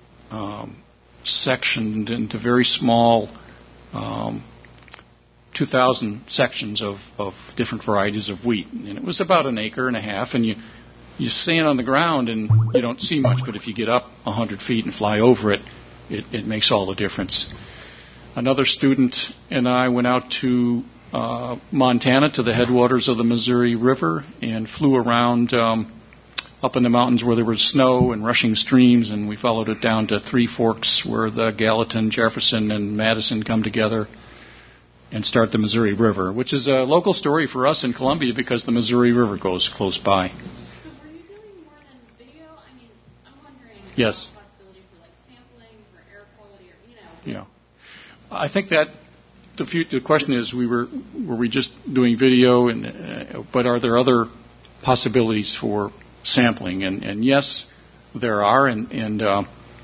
Speaker 1: um, sectioned into very small um, two thousand sections of, of different varieties of wheat. And it was about an acre and a half, and you, you stand on the ground and you don't see much, but if you get up one hundred feet and fly over it, it, it makes all the difference. Another student and I went out to Uh, Montana to the headwaters of the Missouri River and flew around um, up in the mountains where there was snow and rushing streams, and we followed it down to Three Forks where the Gallatin, Jefferson, and Madison come together and start the Missouri River, which is a local story for us in Columbia because the Missouri River goes close by.
Speaker 6: So were you doing more than video? I mean, I'm wondering if
Speaker 1: yes.
Speaker 6: there's a possibility for like sampling, for air quality, or, you know.
Speaker 1: Yeah. I think that The, few, the question is, we were were we just doing video, and uh, but are there other possibilities for sampling? And, and yes, there are, and, and uh,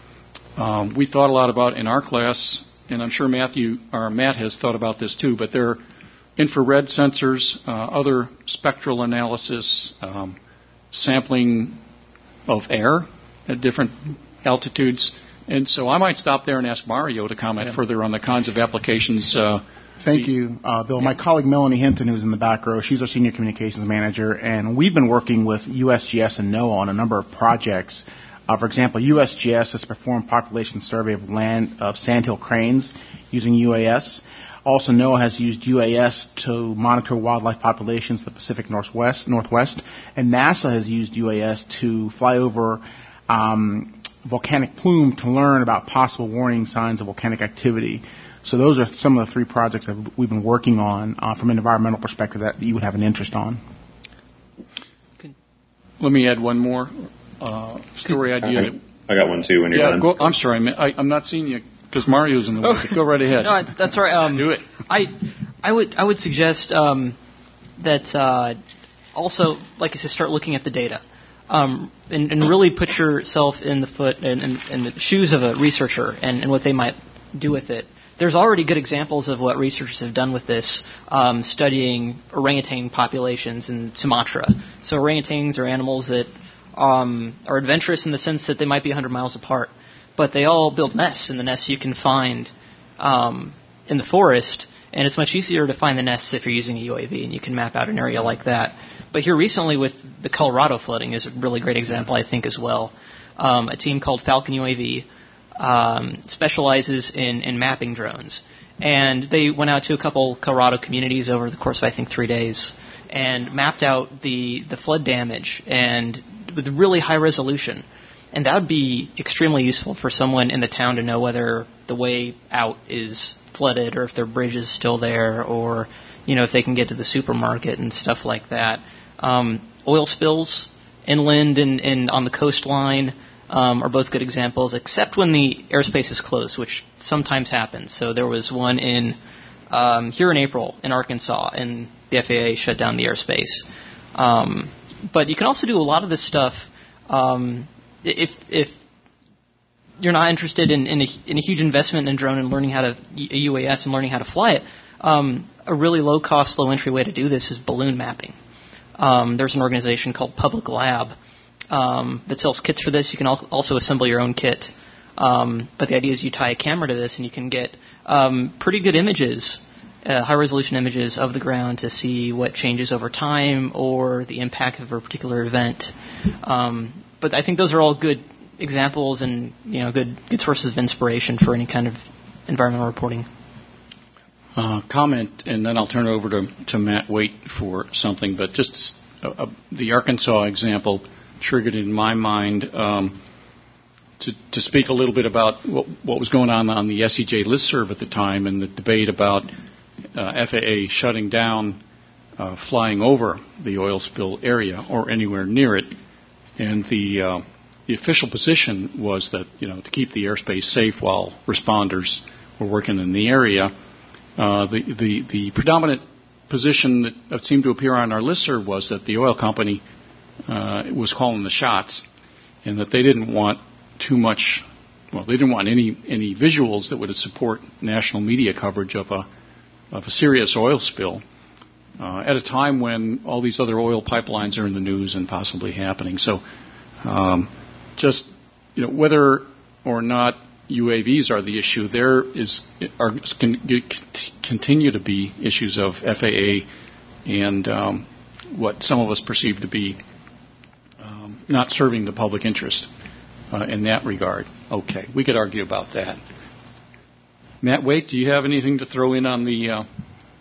Speaker 1: um, we thought a lot about in our class, and I'm sure Matthew or Matt has thought about this too. But there are infrared sensors, uh, other spectral analysis, um, sampling of air at different altitudes. And so I might stop there and ask Mario to comment yeah. further on the kinds of applications. Uh,
Speaker 3: Thank you, uh, Bill. My colleague Melanie Hinton, who's in the back row, she's our senior communications manager, and we've been working with U S G S and NOAA on a number of projects. Uh, for example, U S G S has performed population survey of land of sandhill cranes using U A S. Also, NOAA has used U A S to monitor wildlife populations in the Pacific Northwest, Northwest, and NASA has used U A S to fly over um, volcanic plume to learn about possible warning signs of volcanic activity. So those are some of the three projects that we've been working on uh, from an environmental perspective that you would have an interest on.
Speaker 1: Let me add one more uh, story idea.
Speaker 2: I, I got one too when you're
Speaker 1: yeah,
Speaker 2: done.
Speaker 1: Go, I'm sorry, I, I'm not seeing you because Mario's in the way. Go right ahead.
Speaker 4: No, that's right. Um,
Speaker 1: Do it.
Speaker 4: I, I would, I would suggest um, that uh, also, like I said, start looking at the data. Um, and, and really put yourself in the foot and in, in, in the shoes of a researcher and, and what they might do with it. There's already good examples of what researchers have done with this, um, studying orangutan populations in Sumatra. So orangutans are animals that um, are adventurous in the sense that they might be one hundred miles apart, but they all build nests, and the nests you can find um, in the forest, and it's much easier to find the nests if you're using a U A V, and you can map out an area like that. But here recently with the Colorado flooding is a really great example, I think, as well. Um, a team called Falcon U A V um, specializes in, in mapping drones. And they went out to a couple Colorado communities over the course of, I think, three days and mapped out the, the flood damage and with really high resolution. And that would be extremely useful for someone in the town to know whether the way out is flooded or if their bridge is still there or, you know, if they can get to the supermarket and stuff like that. Um, oil spills inland and, and on the coastline um, are both good examples, except when the airspace is closed, which sometimes happens. So there was one in um, here in April in Arkansas, and the F A A shut down the airspace. Um, but you can also do a lot of this stuff um, if if you're not interested in, in, a, in a huge investment in a drone and learning how to a U A S and learning how to fly it. Um, a really low cost, low entry way to do this is balloon mapping. Um, there's an organization called Public Lab um, that sells kits for this. You can al- also assemble your own kit. Um, but the idea is you tie a camera to this and you can get um, pretty good images, uh, high-resolution images of the ground to see what changes over time or the impact of a particular event. Um, but I think those are all good examples and, you know, good good sources of inspiration for any kind of environmental reporting.
Speaker 1: Uh, comment, and then I'll turn it over to, to Matt Waite for something. But just uh, uh, the Arkansas example triggered in my mind um, to, to speak a little bit about what, what was going on on the S E J listserv at the time and the debate about uh, F A A shutting down uh, flying over the oil spill area or anywhere near it. And the uh, the official position was that, you know, to keep the airspace safe while responders were working in the area. Uh, the, the, the predominant position that, that seemed to appear on our listserv was that the oil company uh, was calling the shots and that they didn't want too much, well, they didn't want any, any visuals that would support national media coverage of a, of a serious oil spill uh, at a time when all these other oil pipelines are in the news and possibly happening. So um, just, you know, whether or not U A Vs are the issue, there is are can, continue to be issues of F A A and um, what some of us perceive to be um, not serving the public interest uh, in that regard. Okay, we could argue about that. Matt Waite, do you have anything to throw in on the uh,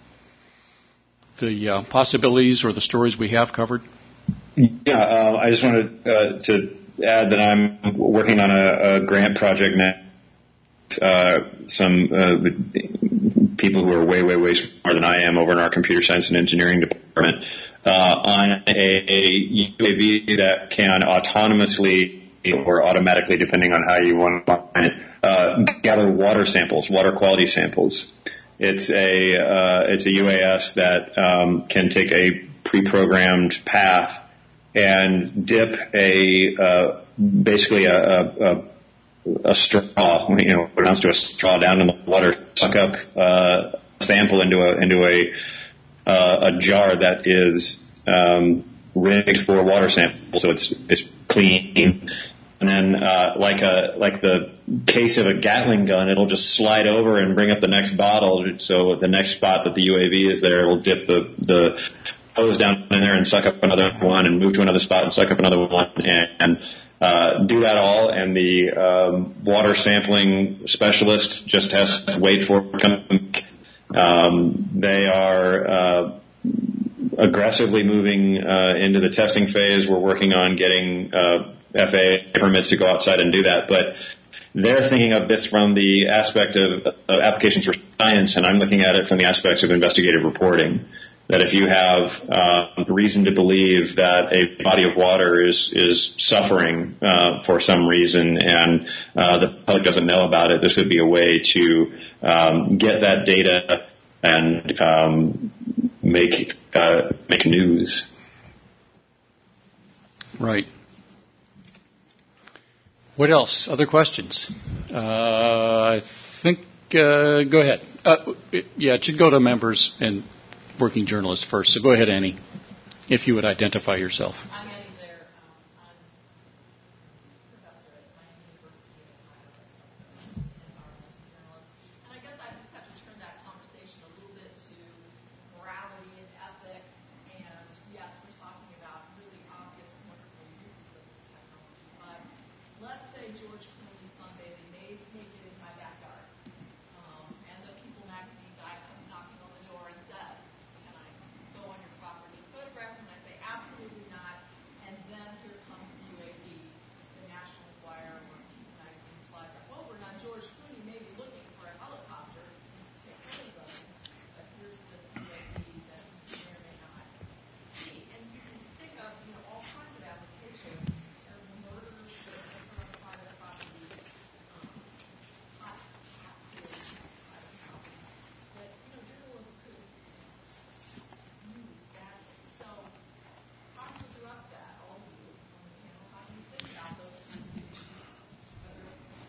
Speaker 1: the uh, possibilities or the stories we have covered?
Speaker 2: Yeah, uh, I just wanted uh, to add that I'm working on a, a grant project now. Uh, some uh, people who are way, way, way smarter than I am over in our computer science and engineering department uh, on a, a U A V that can autonomously or automatically, depending on how you want to find it, uh, gather water samples, water quality samples. It's a uh, it's a U A S that um, can take a pre-programmed path and dip a uh, basically a, a, a a straw, you know, what amounts to a straw down in the water, suck up uh, a sample into a into a uh, a jar that is um, rigged for water sample, so it's it's clean. And then, uh, like a like the case of a Gatling gun, it'll just slide over and bring up the next bottle. So the next spot that the U A V is there, it'll dip the the hose down in there and suck up another one, and move to another spot and suck up another one, and, and Uh, do that all, and the um, water sampling specialist just has to wait for it to come. Um, they are uh, aggressively moving uh, into the testing phase. We're working on getting uh, F A A permits to go outside and do that, but they're thinking of this from the aspect of, of applications for science, and I'm looking at it from the aspects of investigative reporting. That if you have uh, reason to believe that a body of water is is suffering uh, for some reason and uh, the public doesn't know about it, this would be a way to um, get that data and um, make uh, make news.
Speaker 1: Right. What else? Other questions? Uh, I think. Uh, go ahead. Uh, yeah, it should go to members and working journalists first. So go ahead, Annie, if you would identify yourself.
Speaker 7: I'm Annie Blair. Um, I'm a professor at my university of Ohio, environmental journalist. And I guess I just have to turn that conversation a little bit to morality and ethics. And yes, we're talking about really obvious, wonderful uses of this technology. But let's say George Clooney sunbathing made naked in my backyard. Um, and the People magazine guy comes knocking on the door and says, "Can I go on your property and photograph?" And I say, "Absolutely not." And then here comes the U A V, the National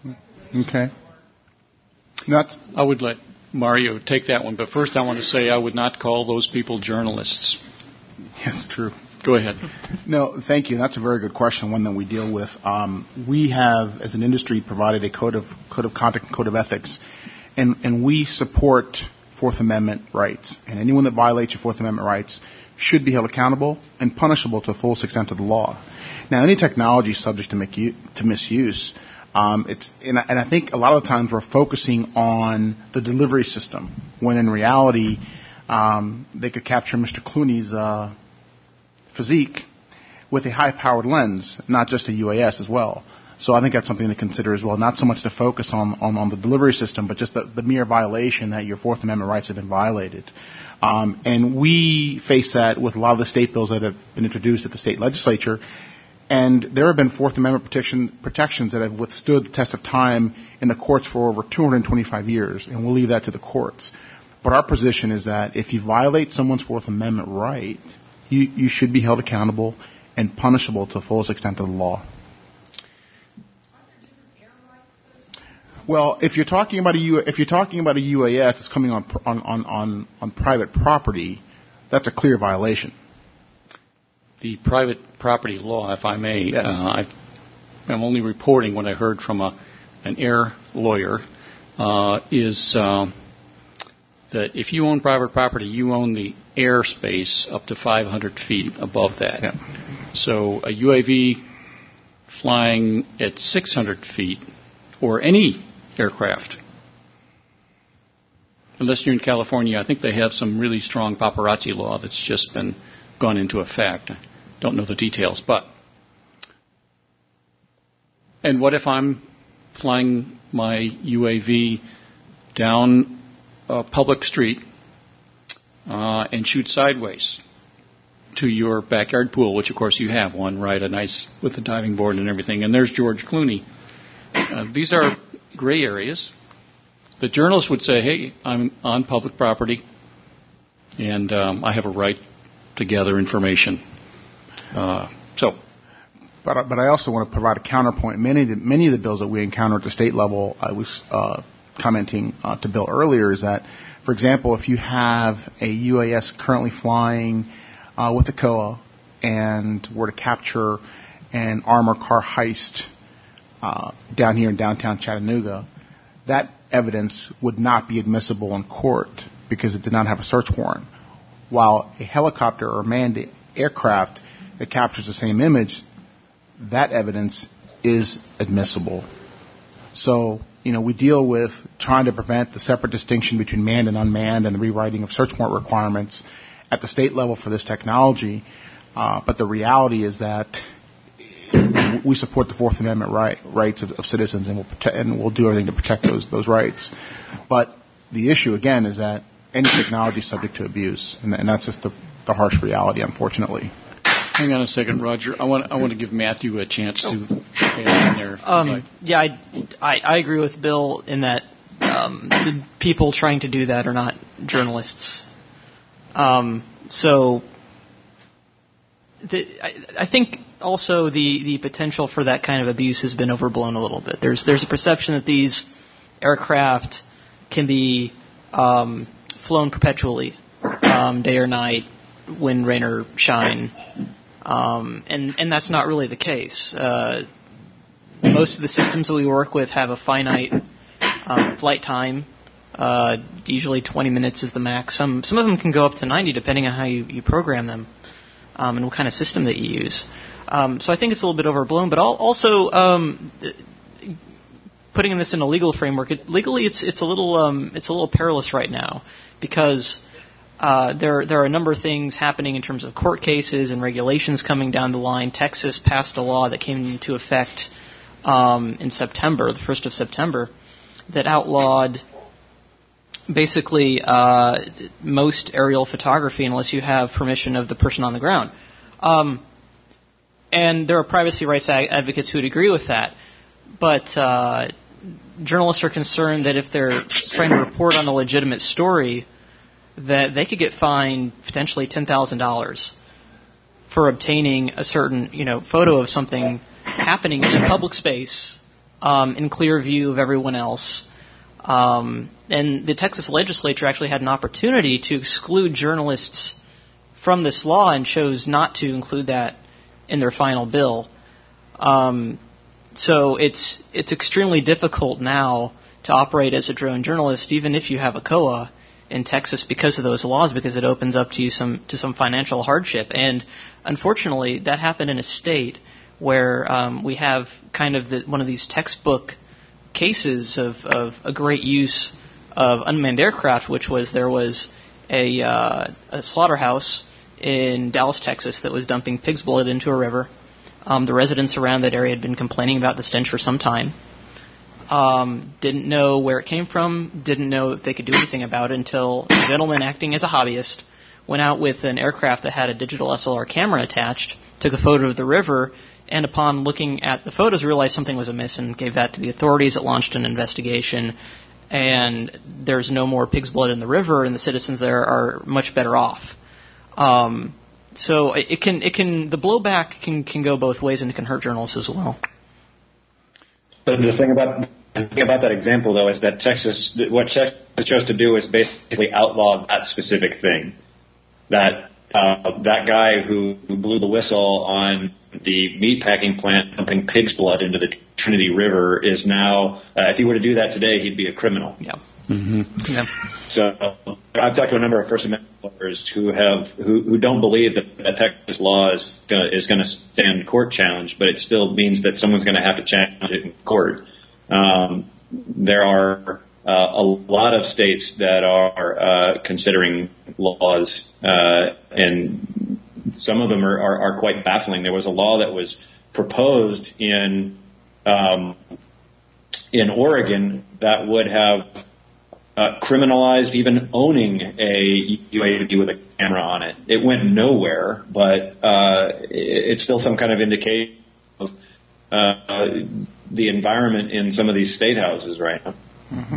Speaker 3: Okay. That's,
Speaker 1: I would let Mario take that one, but first I want to say I would not call those people journalists.
Speaker 3: yes, true.
Speaker 1: Go ahead.
Speaker 3: No, thank you. That's a very good question, one that we deal with. Um, we have, as an industry, provided a code of code of conduct and code of ethics, and, and we support Fourth Amendment rights. And anyone that violates your Fourth Amendment rights should be held accountable and punishable to the fullest extent of the law. Now, any technology is subject to, make u- to misuse. Um, it's and I, and I think a lot of the times we're focusing on the delivery system, when in reality um, they could capture Mister Clooney's uh, physique with a high-powered lens, not just a U A S as well. So I think that's something to consider as well, not so much to focus on, on, on the delivery system, but just the, the mere violation that your Fourth Amendment rights have been violated. Um, and we face that with a lot of the state bills that have been introduced at the state legislature. And there have been Fourth Amendment protection, protections that have withstood the test of time in the courts for over two hundred twenty-five years, and we'll leave that to the courts. But our position is that if you violate someone's Fourth Amendment right, you, you should be held accountable and punishable to the fullest extent of the law. Well, if you're talking about a U, if you're talking about a U A S that's coming on on, on, on on private property, that's a clear violation.
Speaker 1: The private property law, if I may,
Speaker 3: Yes.
Speaker 1: uh, I, I'm only reporting what I heard from a, an air lawyer, uh, is uh, that if you own private property, you own the airspace up to five hundred feet above that.
Speaker 3: Yeah.
Speaker 1: So a U A V flying at six hundred feet, or any aircraft, unless you're in California, I think they have some really strong paparazzi law that's just been gone into effect. I don't know the details, but. And what if I'm flying my U A V down a public street uh, and shoot sideways to your backyard pool, which of course you have one, right? A nice with a diving board and everything. And there's George Clooney. Uh, these are gray areas. The journalist would say, hey, I'm on public property, and um, I have a right to gather information. Uh, so,
Speaker 3: But but I also want to provide a counterpoint. Many of the, many of the bills that we encounter at the state level, I was uh, commenting uh, to Bill earlier, is that, for example, if you have a U A S currently flying uh, with a C O A and were to capture an armored car heist uh, down here in downtown Chattanooga, that evidence would not be admissible in court because it did not have a search warrant. While a helicopter or manned aircraft that captures the same image, that evidence is admissible. So, you know, we deal with trying to prevent the separate distinction between manned and unmanned and the rewriting of search warrant requirements at the state level for this technology. Uh, but the reality is that we support the Fourth Amendment right, rights of, of citizens, and we'll protect, and we'll do everything to protect those those rights. But the issue again is that any technology is subject to abuse, and, and that's just the, the harsh reality, unfortunately.
Speaker 1: hang on a second, Roger. I want I want to give Matthew a chance to add in there.
Speaker 4: Um, yeah, I, I I agree with Bill in that um, the people trying to do that are not journalists. Um, so the, I, I think also the, the potential for that kind of abuse has been overblown a little bit. There's there's a perception that these aircraft can be um, flown perpetually, um, day or night, wind, rain, or shine, um, and and that's not really the case. Uh, most of the systems that we work with have a finite um, flight time. Uh, usually twenty minutes is the max. Some some of them can go up to ninety, depending on how you, you program them um, and what kind of system that you use. Um, so I think it's a little bit overblown, but also um, putting this in a legal framework, it, legally it's it's a little um, it's a little perilous right now because uh, there there are a number of things happening in terms of court cases and regulations coming down the line. Texas passed a law that came into effect um, in September, the first of September, that outlawed basically uh, most aerial photography unless you have permission of the person on the ground. Um, and there are privacy rights ag- advocates who would agree with that. But uh, journalists are concerned that if they're trying to report on a legitimate story, that they could get fined potentially ten thousand dollars for obtaining a certain, you know, photo of something happening in a public space um, in clear view of everyone else. Um, and the Texas legislature actually had an opportunity to exclude journalists from this law and chose not to include that in their final bill. Um, so it's it's extremely difficult now to operate as a drone journalist, even if you have a C O A in Texas, because of those laws, because it opens up to you some to some financial hardship. And unfortunately, that happened in a state where um, we have kind of the, one of these textbook cases of, of a great use of unmanned aircraft, which was there was a, uh, a slaughterhouse in Dallas, Texas, that was dumping pig's blood into a river. Um, the residents around that area had been complaining about the stench for some time. Um, didn't know where it came from, didn't know if they could do anything about it until a gentleman acting as a hobbyist went out with an aircraft that had a digital S L R camera attached, took a photo of the river, and upon looking at the photos realized something was amiss and gave that to the authorities. It launched an investigation, and there's no more pig's blood in the river, and the citizens there are much better off. Um, so it, it can, it can, the blowback can, can go both ways, and it can hurt journalists as well.
Speaker 2: But the thing about the thing about that example, though, is that Texas, what Texas chose to do is basically outlaw that specific thing. That uh, that guy who, who blew the whistle on the meatpacking plant dumping pig's blood into the Trinity River is now, uh, if he were to do that today, he'd be a criminal.
Speaker 4: Yeah.
Speaker 1: Mm-hmm.
Speaker 4: Yeah.
Speaker 2: So I've talked to a number of First Amendment lawyers who have who, who don't believe that, that Texas law is gonna, is going to stand court challenge, but it still means that someone's going to have to challenge it in court. Um, there are uh, a lot of states that are uh, considering laws, uh, and some of them are, are, are quite baffling. There was a law that was proposed in um, in Oregon that would have Uh, criminalized even owning a U A V with a camera on it. It went nowhere, but uh, it's still some kind of indication of uh, the environment in some of these state houses right now.
Speaker 3: Mm-hmm.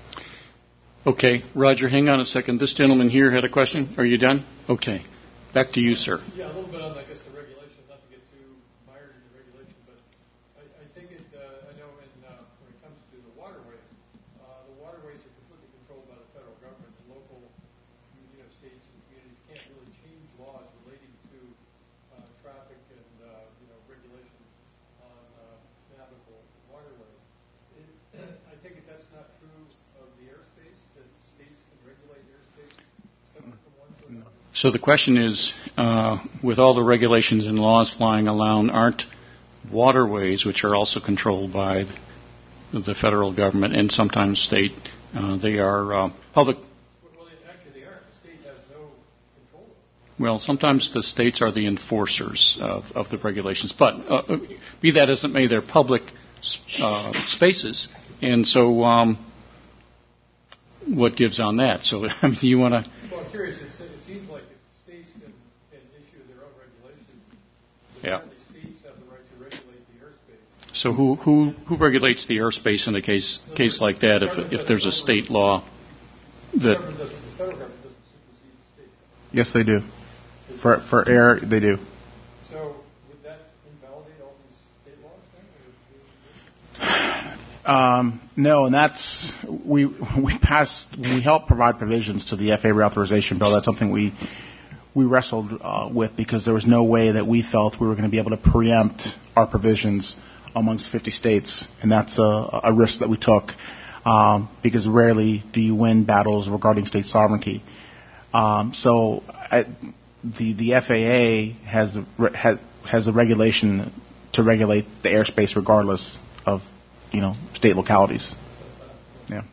Speaker 1: Okay, Roger, hang on a second. This gentleman here had a question. Are you done? Okay. Back to you, sir.
Speaker 5: Yeah, a little bit on, I guess, the regulation. Not to get too mired in the regulation, but I, I take it, uh, I know in, uh, when it comes to the waterways, uh, the waterways are completely controlled by the federal government. The local, you know, states and communities can't really change laws relating to uh, traffic and, uh, you know, regulations on uh, navigable waterways. It, I take it that's not true of the airspace, that states can regulate airspace separate from one to another?
Speaker 1: So the question is, uh, with all the regulations and laws flying around, aren't waterways, which are also controlled by the federal government and sometimes state, uh, they are uh, public.
Speaker 5: Well, they, actually, they aren't. The state has no control.
Speaker 1: Well, sometimes the states are the enforcers of, of the regulations, but uh, be that as it may, they're public uh, spaces, and so um, what gives on that? So, I mean, you want to.
Speaker 5: Well, I'm curious. It's, it seems like if states can, can issue their own regulations,
Speaker 1: Yeah.
Speaker 5: the states have the right to regulate the airspace.
Speaker 1: So who who who regulates the airspace in a case case like that? If if there's a state law
Speaker 5: The
Speaker 1: that
Speaker 5: government doesn't, the federal government doesn't supersede the state.
Speaker 3: Yes, they do. For for air, they do.
Speaker 5: So would that invalidate all these state laws then? Or-
Speaker 3: Um, no, and that's we we passed we helped provide provisions to the F A A reauthorization bill. That's something we we wrestled uh, with because there was no way that we felt we were going to be able to preempt our provisions amongst fifty states, and that's a, a risk that we took um, because rarely do you win battles regarding state sovereignty. Um, so I, the the F A A has has has the regulation to regulate the airspace regardless of, you know, state localities. Yeah.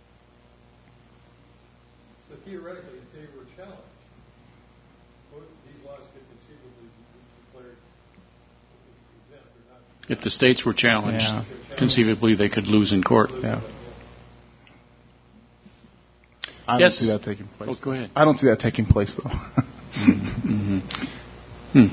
Speaker 5: So theoretically, if they were challenged, would these laws could conceivably be declared exempt or not?
Speaker 1: if the states were challenged,
Speaker 3: Yeah.
Speaker 1: conceivably they could lose in court.
Speaker 3: Yeah. I
Speaker 1: Yes.
Speaker 3: don't see that taking place.
Speaker 1: Oh, go ahead.
Speaker 3: I don't see that taking place, though.
Speaker 1: Mm-hmm. Hmm.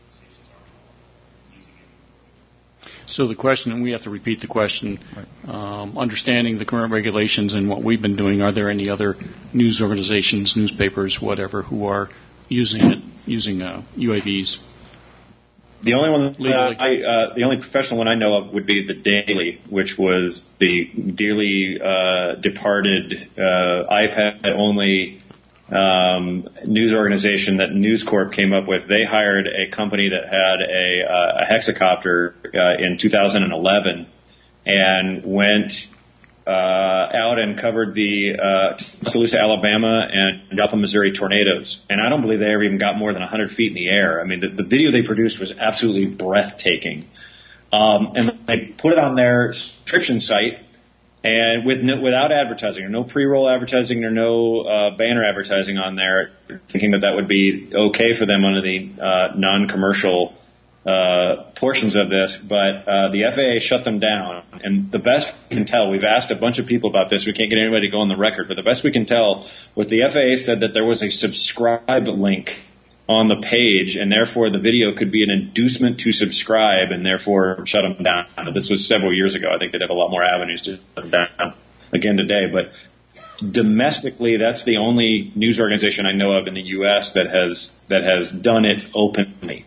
Speaker 1: So the question, and we have to repeat the question, uh, um, understanding the current regulations and what we've been doing, are there any other news organizations, newspapers, whatever, who are using it, using uh, U A Vs?
Speaker 2: The only one, uh, I, uh, the only professional one I know of would be the Daily, which was the dearly uh, departed uh, iPad-only um, news organization that News Corp came up with. They hired a company that had a, uh, a hexacopter uh, in two thousand eleven and went uh, out and covered the uh, Tuscaloosa, Alabama, and Joplin, Missouri tornadoes. And I don't believe they ever even got more than one hundred feet in the air. I mean, the, the video they produced was absolutely breathtaking. Um, and they put it on their subscription site, and with no, without advertising, or no pre-roll advertising, or no uh, banner advertising on there, thinking that that would be okay for them under the uh, non-commercial uh portions of this, but uh the F A A shut them down. And the best we can tell, we've asked a bunch of people about this, we can't get anybody to go on the record, but the best we can tell, what the F A A said, that there was a subscribe link on the page, and therefore the video could be an inducement to subscribe, and therefore shut them down. This was several years ago. I think they'd have a lot more avenues to shut them down again today, but domestically, that's the only news organization I know of in the U S that has that has done it openly.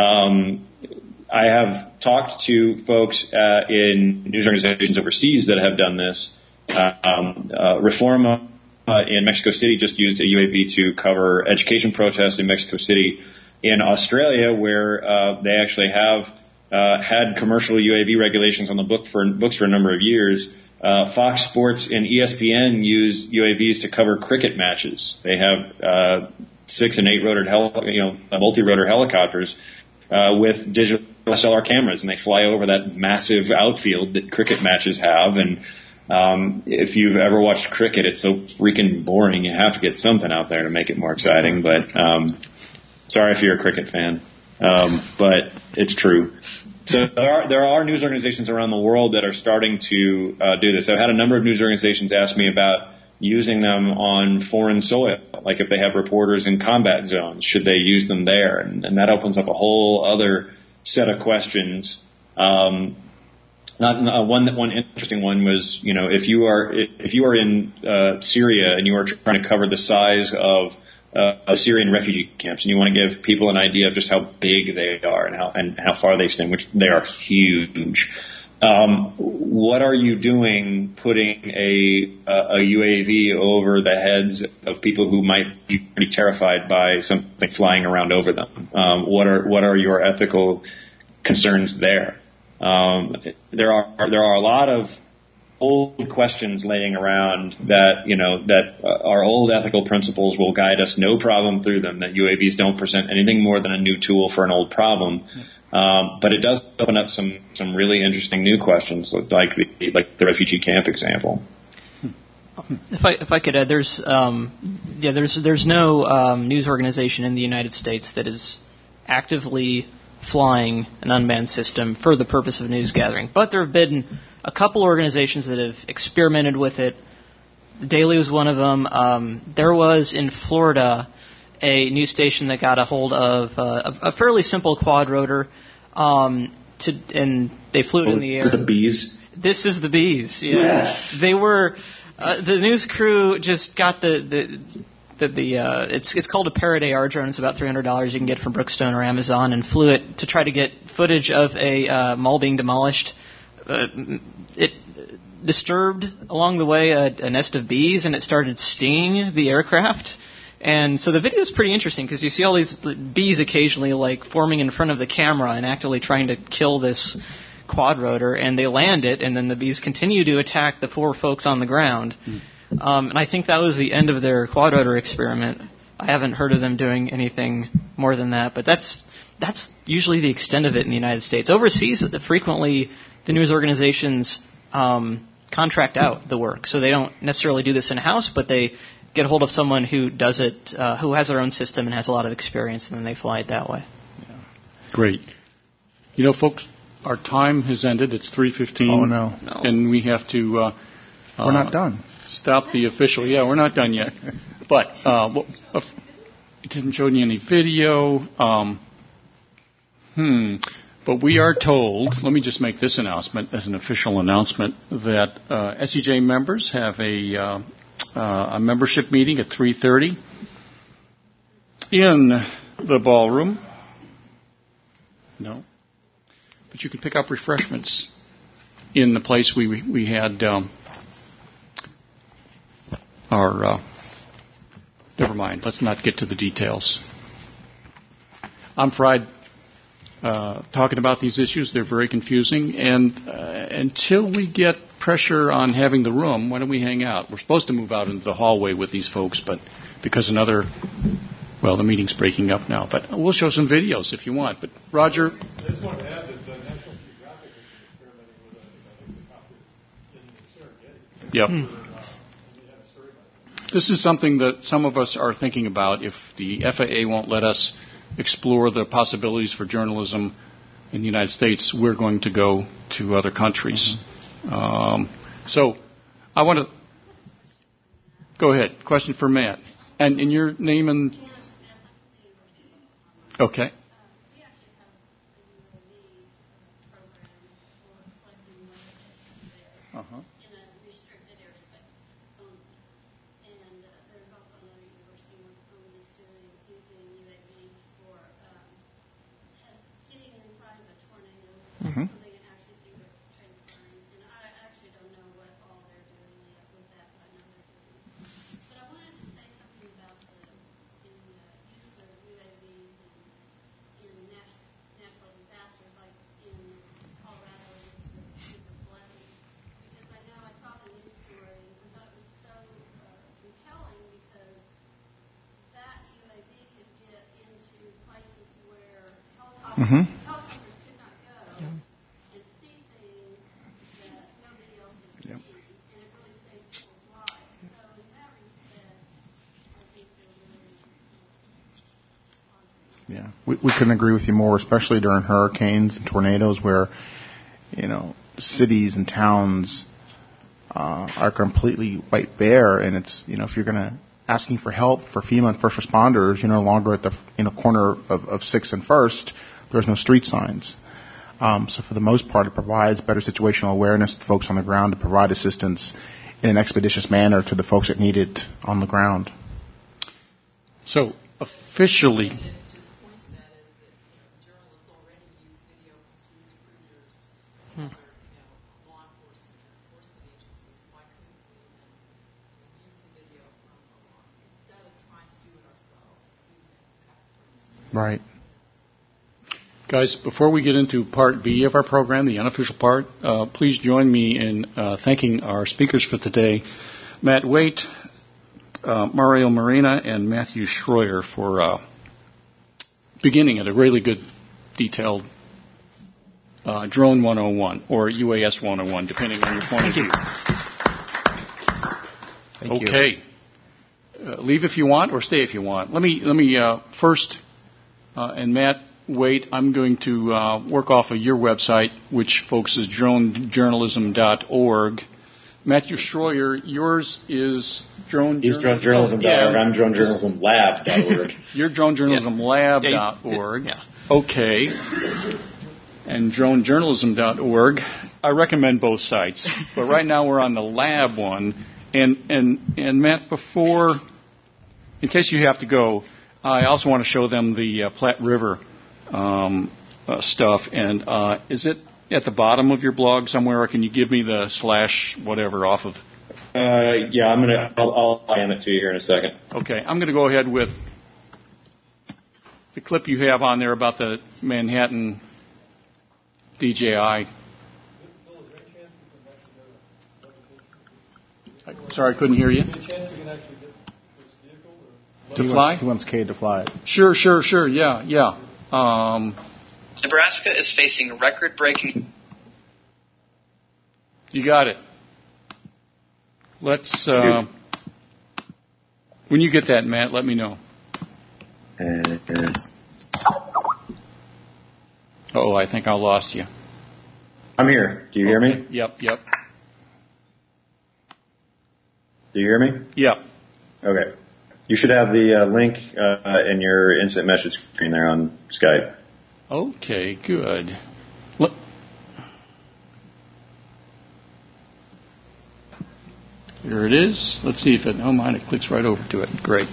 Speaker 2: Um, I have talked to folks uh, in news organizations overseas that have done this. Uh, um, uh, Reforma uh, in Mexico City just used a U A V to cover education protests in Mexico City. In Australia, where uh, they actually have uh, had commercial U A V regulations on the book for books for a number of years, uh, Fox Sports and E S P N use U A Vs to cover cricket matches. They have uh, six and eight rotored, heli- you know, multi-rotor helicopters Uh, with digital S L R cameras, and they fly over that massive outfield that cricket matches have. And um, if you've ever watched cricket, it's so freaking boring. You have to get something out there to make it more exciting. But um, sorry if you're a cricket fan, um, but it's true. So there are, there are news organizations around the world that are starting to uh, do this. I've had a number of news organizations ask me about using them on foreign soil, like if they have reporters in combat zones, should they use them there? And, and that opens up a whole other set of questions. Um, not uh, one that one interesting one was, you know, if you are if you are in uh, Syria and you are trying to cover the size of uh, Syrian refugee camps, and you want to give people an idea of just how big they are and how and how far they extend, which they are huge. Um, what are you doing putting a, a U A V over the heads of people who might be pretty terrified by something flying around over them? Um, what are what are your ethical concerns there? Um, there are there are a lot of old questions laying around that, you know, that uh, our old ethical principles will guide us no problem through them, that U A Vs don't present anything more than a new tool for an old problem. Um, but it does open up some, some really interesting new questions, like the like the refugee camp example.
Speaker 4: If I if I could add, there's um, yeah there's there's no um, news organization in the United States that is actively flying an unmanned system for the purpose of news gathering. But there have been a couple organizations that have experimented with it. The Daily was one of them. Um, there was in Florida a news station that got a hold of uh, a, a fairly simple quad rotor, um, to, and they flew it
Speaker 2: oh,
Speaker 4: in the air.
Speaker 2: To the bees.
Speaker 4: This is the bees. Yeah.
Speaker 2: Yes.
Speaker 4: They were uh, the news crew just got the the the, the uh, it's it's called a Parrot A R drone. It's about three hundred dollars. You can get from Brookstone or Amazon, and flew it to try to get footage of a uh, mall being demolished. Uh, it disturbed along the way a, a nest of bees, and it started stinging the aircraft. And so the video is pretty interesting because you see all these bees occasionally like forming in front of the camera and actively trying to kill this quad rotor, and they land it, and then the bees continue to attack the four folks on the ground. Mm. Um, and I think that was the end of their quad rotor experiment. I haven't heard of them doing anything more than that, but that's that's usually the extent of it in the United States. Overseas, frequently the news organizations um, contract out the work, so they don't necessarily do this in-house, but they get a hold of someone who does it, uh, who has their own system and has a lot of experience, and then they fly it that way.
Speaker 1: Yeah. Great. You know, folks, our time has ended. It's three fifteen.
Speaker 3: Oh, no.
Speaker 4: no.
Speaker 1: And we have to... Uh,
Speaker 3: we're uh, not done.
Speaker 1: Stop the official... Yeah, we're not done yet. But uh, well, uh, it didn't show you any video. Um, hmm. But we are told, let me just make this announcement as an official announcement, that uh, S E J members have a, uh, uh, a membership meeting at three thirty in the ballroom. No. But you can pick up refreshments in the place we we had um, our... Uh, never mind. Let's not get to the details. I'm fried uh, talking about these issues. They're very confusing. And uh, until we get pressure on having the room, why don't we hang out? We're supposed to move out into the hallway with these folks, but because another... Well, the meeting's breaking up now, but we'll show some videos if you want. But, Roger...
Speaker 5: I just want to add that the National Geographic has been experimenting with a, I think it's a copter in Serengeti.
Speaker 1: Yep.
Speaker 5: Hmm. We have a story about that.
Speaker 1: This is something that some of us are thinking about. If the F A A won't let us explore the possibilities for journalism in the United States, we're going to go to other countries. Mm-hmm. Um, so I want to... Go ahead. Question for Matt. And in your name and... Okay. Uh-huh.
Speaker 6: In a restricted airspace only. And uh, there's also another university in Oklahoma that's doing using U A Vs for um, test, getting inside of a tornado
Speaker 3: Mm-hmm.
Speaker 6: so they can actually see what's transpiring. And I actually don't know what all they're doing yet with that, but I know they're doing it. But I wanted to say something about the, the uh, use of U A Vs in, in nat- natural disasters, like in Colorado with the super flooding. Because I know I saw the news story and I thought it was so uh, compelling because that U A V could get into places where helicopters,
Speaker 3: Mhm.
Speaker 6: helicopters could not go and see things that nobody else could
Speaker 3: Yep.
Speaker 6: see. And it really saves people's lives. So in that respect, I think they're really uh,
Speaker 3: Yeah, we, we couldn't agree with you more, especially during hurricanes and tornadoes where, you know, cities and towns uh, are completely wiped bare. And it's, you know, if you're going to asking for help for FEMA and first responders, you're no longer at the, you know, corner of, of sixth and first. There's no street signs. Um, so for the most part, it provides better situational awareness to folks on the ground to provide assistance in an expeditious manner to the folks that need it on the ground.
Speaker 1: So, officially...
Speaker 7: And just point to that is that, you know, journalists already use video from police cruisers and other, you know, law enforcement or enforcement agencies. Why couldn't we then use the video from the law instead of trying to do it ourselves using experts?
Speaker 3: Right.
Speaker 1: Guys, before we get into part B of our program, the unofficial part, uh, please join me in uh, thanking our speakers for today, Matt Waite, uh, Mario Morena, and Matthew Schroyer for uh, beginning at a really good, detailed uh, Drone one oh one or U A S one oh one, depending on your point of view.
Speaker 3: Thank you.
Speaker 1: Okay. Uh, leave if you want or stay if you want. Let me let me uh, first, uh, and Matt Wait, I'm going to uh, work off of your website, which, folks, is drone journalism dot org. Matthew Schroyer, yours is drone.
Speaker 2: He's drone journalism dot org.
Speaker 1: Yeah.
Speaker 2: I'm drone journalism lab dot org.
Speaker 1: You're drone journalism lab dot org.
Speaker 4: Yeah.
Speaker 1: Okay. And drone journalism dot org. I recommend both sites, but right now we're on the lab one. And and and Matt, before, in case you have to go, I also want to show them the uh, Platte River um, uh, stuff. And uh, is it at the bottom of your blog somewhere, or can you give me the slash whatever off of?
Speaker 2: Uh, yeah, I'm gonna. I'll, I'll I M it to you here in a second.
Speaker 1: Okay, I'm going to go ahead with the clip you have on there about the Manhattan D J I.
Speaker 5: Bill, is there any chance we can actually get a replication?
Speaker 1: Sorry, I couldn't hear you.
Speaker 5: Is there any chance we can actually get this vehicle or
Speaker 1: To
Speaker 3: He
Speaker 1: fly?
Speaker 3: wants, he wants Cade to fly it.
Speaker 1: Sure, sure, sure. Yeah, yeah. Um,
Speaker 8: Nebraska is facing record-breaking.
Speaker 1: you got it. Let's. Uh, when you get that, Matt, let me know.
Speaker 2: And, and
Speaker 1: Oh, I think I lost you.
Speaker 2: I'm here. Do you hear me?
Speaker 1: Yep, yep,
Speaker 2: Do you hear me?
Speaker 1: yep.
Speaker 2: Okay. You should have the uh, link uh, in your instant message screen there on Skype.
Speaker 1: Okay, good. Here it is. Let's see if it, oh mine, it clicks right over to it. Great.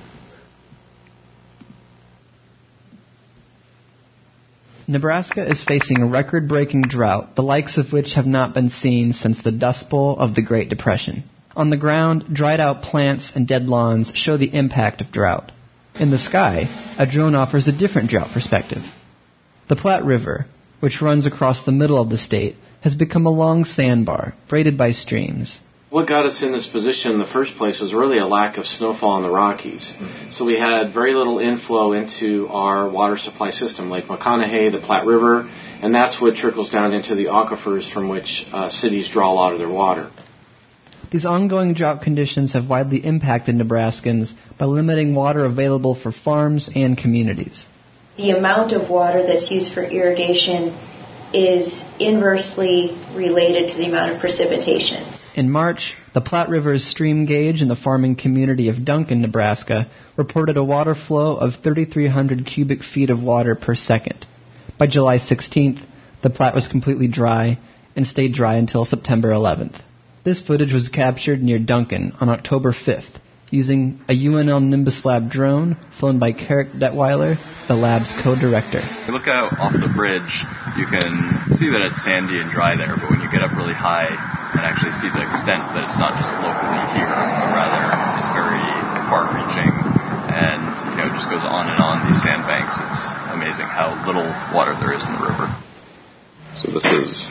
Speaker 9: Nebraska is facing a record-breaking drought, the likes of which have not been seen since the Dust Bowl of the Great Depression. On the ground, dried-out plants and dead lawns show the impact of drought. In the sky, a drone offers a different drought perspective. The Platte River, which runs across the middle of the state, has become a long sandbar, braided by streams.
Speaker 10: What got us in this position in the first place was really a lack of snowfall in the Rockies. Mm-hmm. So we had very little inflow into our water supply system, Lake McConaughey, the Platte River, and that's what trickles down into the aquifers from which uh, cities draw a lot of their water.
Speaker 9: These ongoing drought conditions have widely impacted Nebraskans by limiting water available for farms and communities.
Speaker 11: The amount of water that's used for irrigation is inversely related to the amount of precipitation.
Speaker 9: In March, the Platte River's stream gauge in the farming community of Duncan, Nebraska, reported a water flow of thirty-three hundred cubic feet of water per second. By July sixteenth, the Platte was completely dry and stayed dry until September eleventh. This footage was captured near Duncan on October fifth using a U N L Nimbus Lab drone flown by Carrick Detweiler, the lab's co-director.
Speaker 12: If you look out off the bridge, you can see that it's sandy and dry there, but when you get up really high and actually see the extent that it's not just locally here, but rather it's very far-reaching and, you know, it just goes on and on these sandbanks. It's amazing how little water there is in the river.
Speaker 13: So this is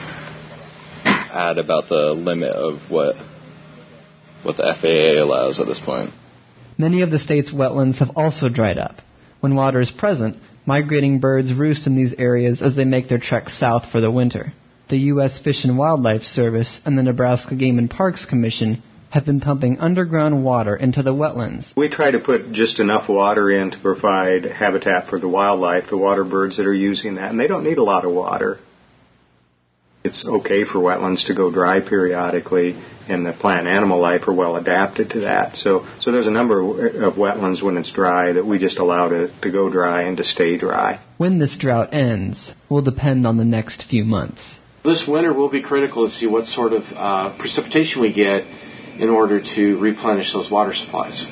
Speaker 13: at about the limit of what what the F A A allows at this point.
Speaker 9: Many of the state's wetlands have also dried up. When water is present, migrating birds roost in these areas as they make their trek south for the winter. The U S Fish and Wildlife Service and the Nebraska Game and Parks Commission have been pumping underground water into the wetlands.
Speaker 14: We try to put just enough water in to provide habitat for the wildlife, the water birds that are using that, and they don't need a lot of water. It's okay for wetlands to go dry periodically, and the plant and animal life are well adapted to that. So so there's a number of wetlands when it's dry that we just allow to, to go dry and to stay dry.
Speaker 9: When this drought ends will depend on the next few months.
Speaker 10: This winter will be critical to see what sort of uh, precipitation we get in order to replenish those water supplies.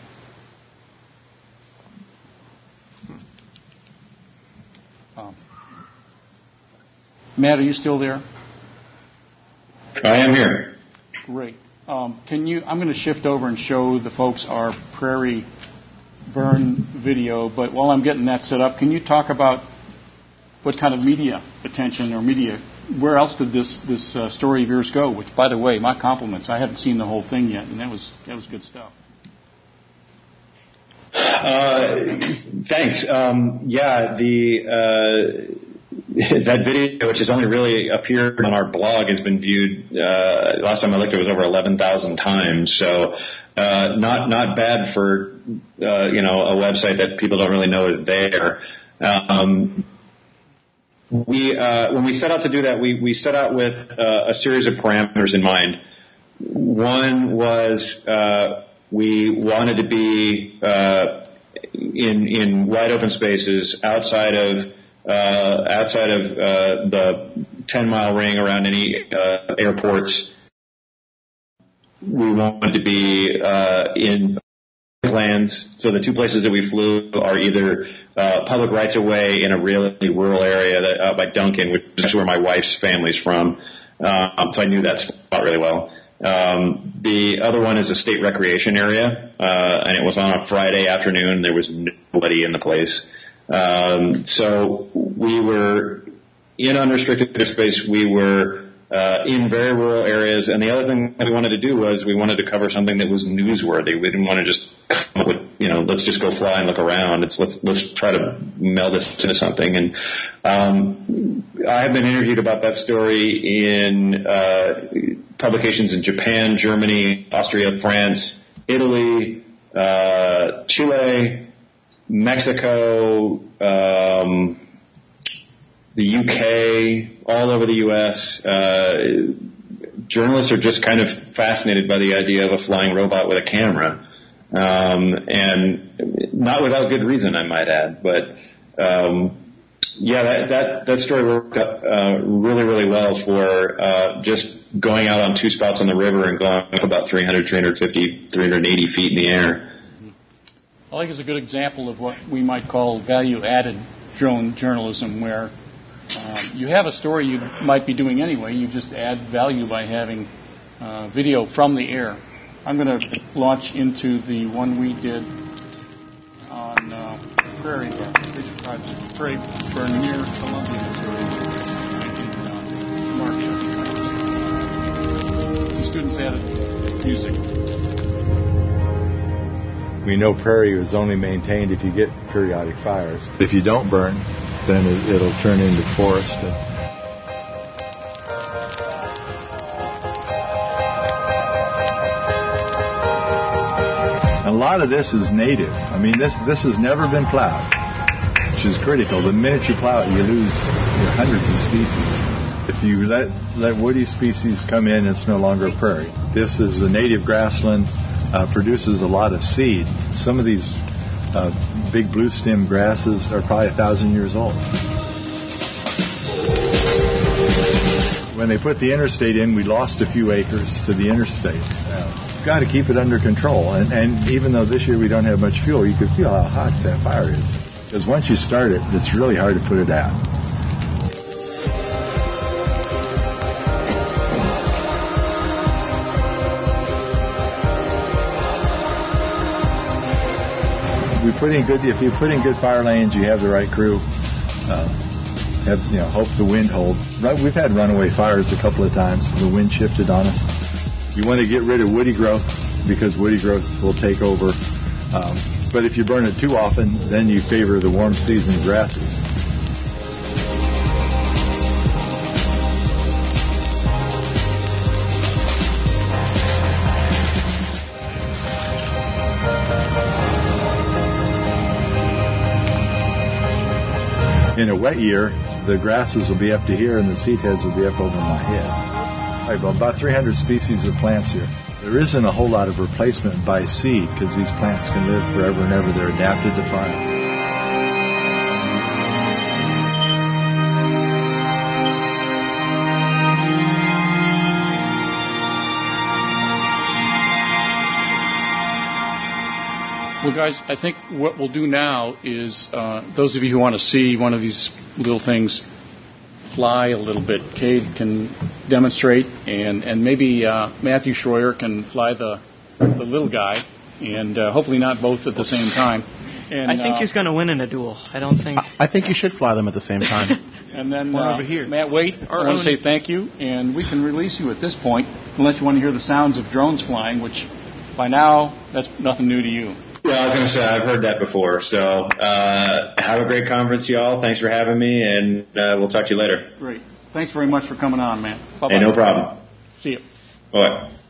Speaker 1: Um, Matt, are you still there?
Speaker 2: I am here.
Speaker 1: Great. Um, can you? I'm going to shift over and show the folks our prairie burn video. But while I'm getting that set up, can you talk about what kind of media attention or media? Where else did this this uh, story of yours go? Which, by the way, my compliments. I haven't seen the whole thing yet, and that was that was good stuff.
Speaker 2: Uh, thanks. Um, yeah, the uh, that video, which has only really appeared on our blog, has been viewed. Uh, last time I looked, it was over eleven thousand times. So uh, not not bad for uh, you know a website that people don't really know is there. Um, we uh, when we set out to do that, we we set out with uh, a series of parameters in mind. One was uh, we wanted to be uh, in in wide open spaces outside of uh, outside of uh, the ten mile ring around any uh, airports. We wanted to be uh, in lands. So the two places that we flew are either uh, public rights of way in a really rural area that, uh, by Duncan, which is where my wife's family's from. Um, so I knew that spot really well. Um, the other one is a state recreation area, uh, and it was on a Friday afternoon. There was nobody in the place. Um, so we were in unrestricted airspace. We were uh, in very rural areas. And the other thing that we wanted to do was we wanted to cover something that was newsworthy. We didn't want to just come up with, you know, let's just go fly and look around. It's let's let's try to meld this into something. And um, I have been interviewed about that story in uh, publications in Japan, Germany, Austria, France, Italy, uh, Chile, Mexico, um, the U K, all over the U S. Uh, journalists are just kind of fascinated by the idea of a flying robot with a camera. Um, and not without good reason, I might add. But um, Yeah, that that, that story worked out uh, really, really well for uh, just going out on two spots on the river and going up about three hundred, three fifty, three eighty feet in the air.
Speaker 1: I think it's a good example of what we might call value-added drone journalism, where um, you have a story you might be doing anyway. You just add value by having uh, video from the air. I'm going to launch into the one we did on uh, Prairie Burn, Prairie Burn near Columbia, Missouri, in uh, March. The students added music.
Speaker 15: We know prairie is only maintained if you get periodic fires. If you don't burn, then it, it'll turn into forest. And a lot of this is native. I mean, this this has never been plowed, which is critical. The minute you plow it, you lose you know, hundreds of species. If you let let woody species come in, it's no longer a prairie. This is a native grassland. Uh, produces a lot of seed. Some of these uh, big blue stem grasses are probably a thousand years old. When they put the interstate in, we lost a few acres to the interstate. Uh, you've got to keep it under control. And, and even though this year we don't have much fuel, you can feel how hot that fire is. Because once you start it, it's really hard to put it out. We put in good. If you put in good fire lanes, you have the right crew. Uh, have you know? Hope the wind holds. Right, we've had runaway fires a couple of times. The wind shifted on us. You want to get rid of woody growth because woody growth will take over. Um, but if you burn it too often, then you favor the warm season grasses. In a wet year, the grasses will be up to here and the seed heads will be up over my head. I have about three hundred species of plants here. There isn't a whole lot of replacement by seed because these plants can live forever and ever. They're adapted to fire.
Speaker 1: Well, guys, I think what we'll do now is uh, those of you who want to see one of these little things fly a little bit, Cade can demonstrate, and, and maybe uh, Matthew Schroyer can fly the, the little guy, and uh, hopefully not both at the same time. And,
Speaker 4: I think
Speaker 1: uh,
Speaker 4: he's going to win in a duel. I don't think...
Speaker 3: I think you should fly them at the same time.
Speaker 1: And then,
Speaker 3: One
Speaker 1: uh,
Speaker 3: over here.
Speaker 1: Matt, wait. I want to say thank you, and we can release you at this point, unless you want to hear the sounds of drones flying, which by now, that's nothing new to you.
Speaker 2: Yeah, I was going to say, I've heard that before. So uh, have a great conference, y'all. Thanks for having me, and uh, we'll talk to you later.
Speaker 1: Great. Thanks very much for coming on, man. Bye-bye.
Speaker 2: Hey, no problem.
Speaker 1: See you.
Speaker 2: Bye.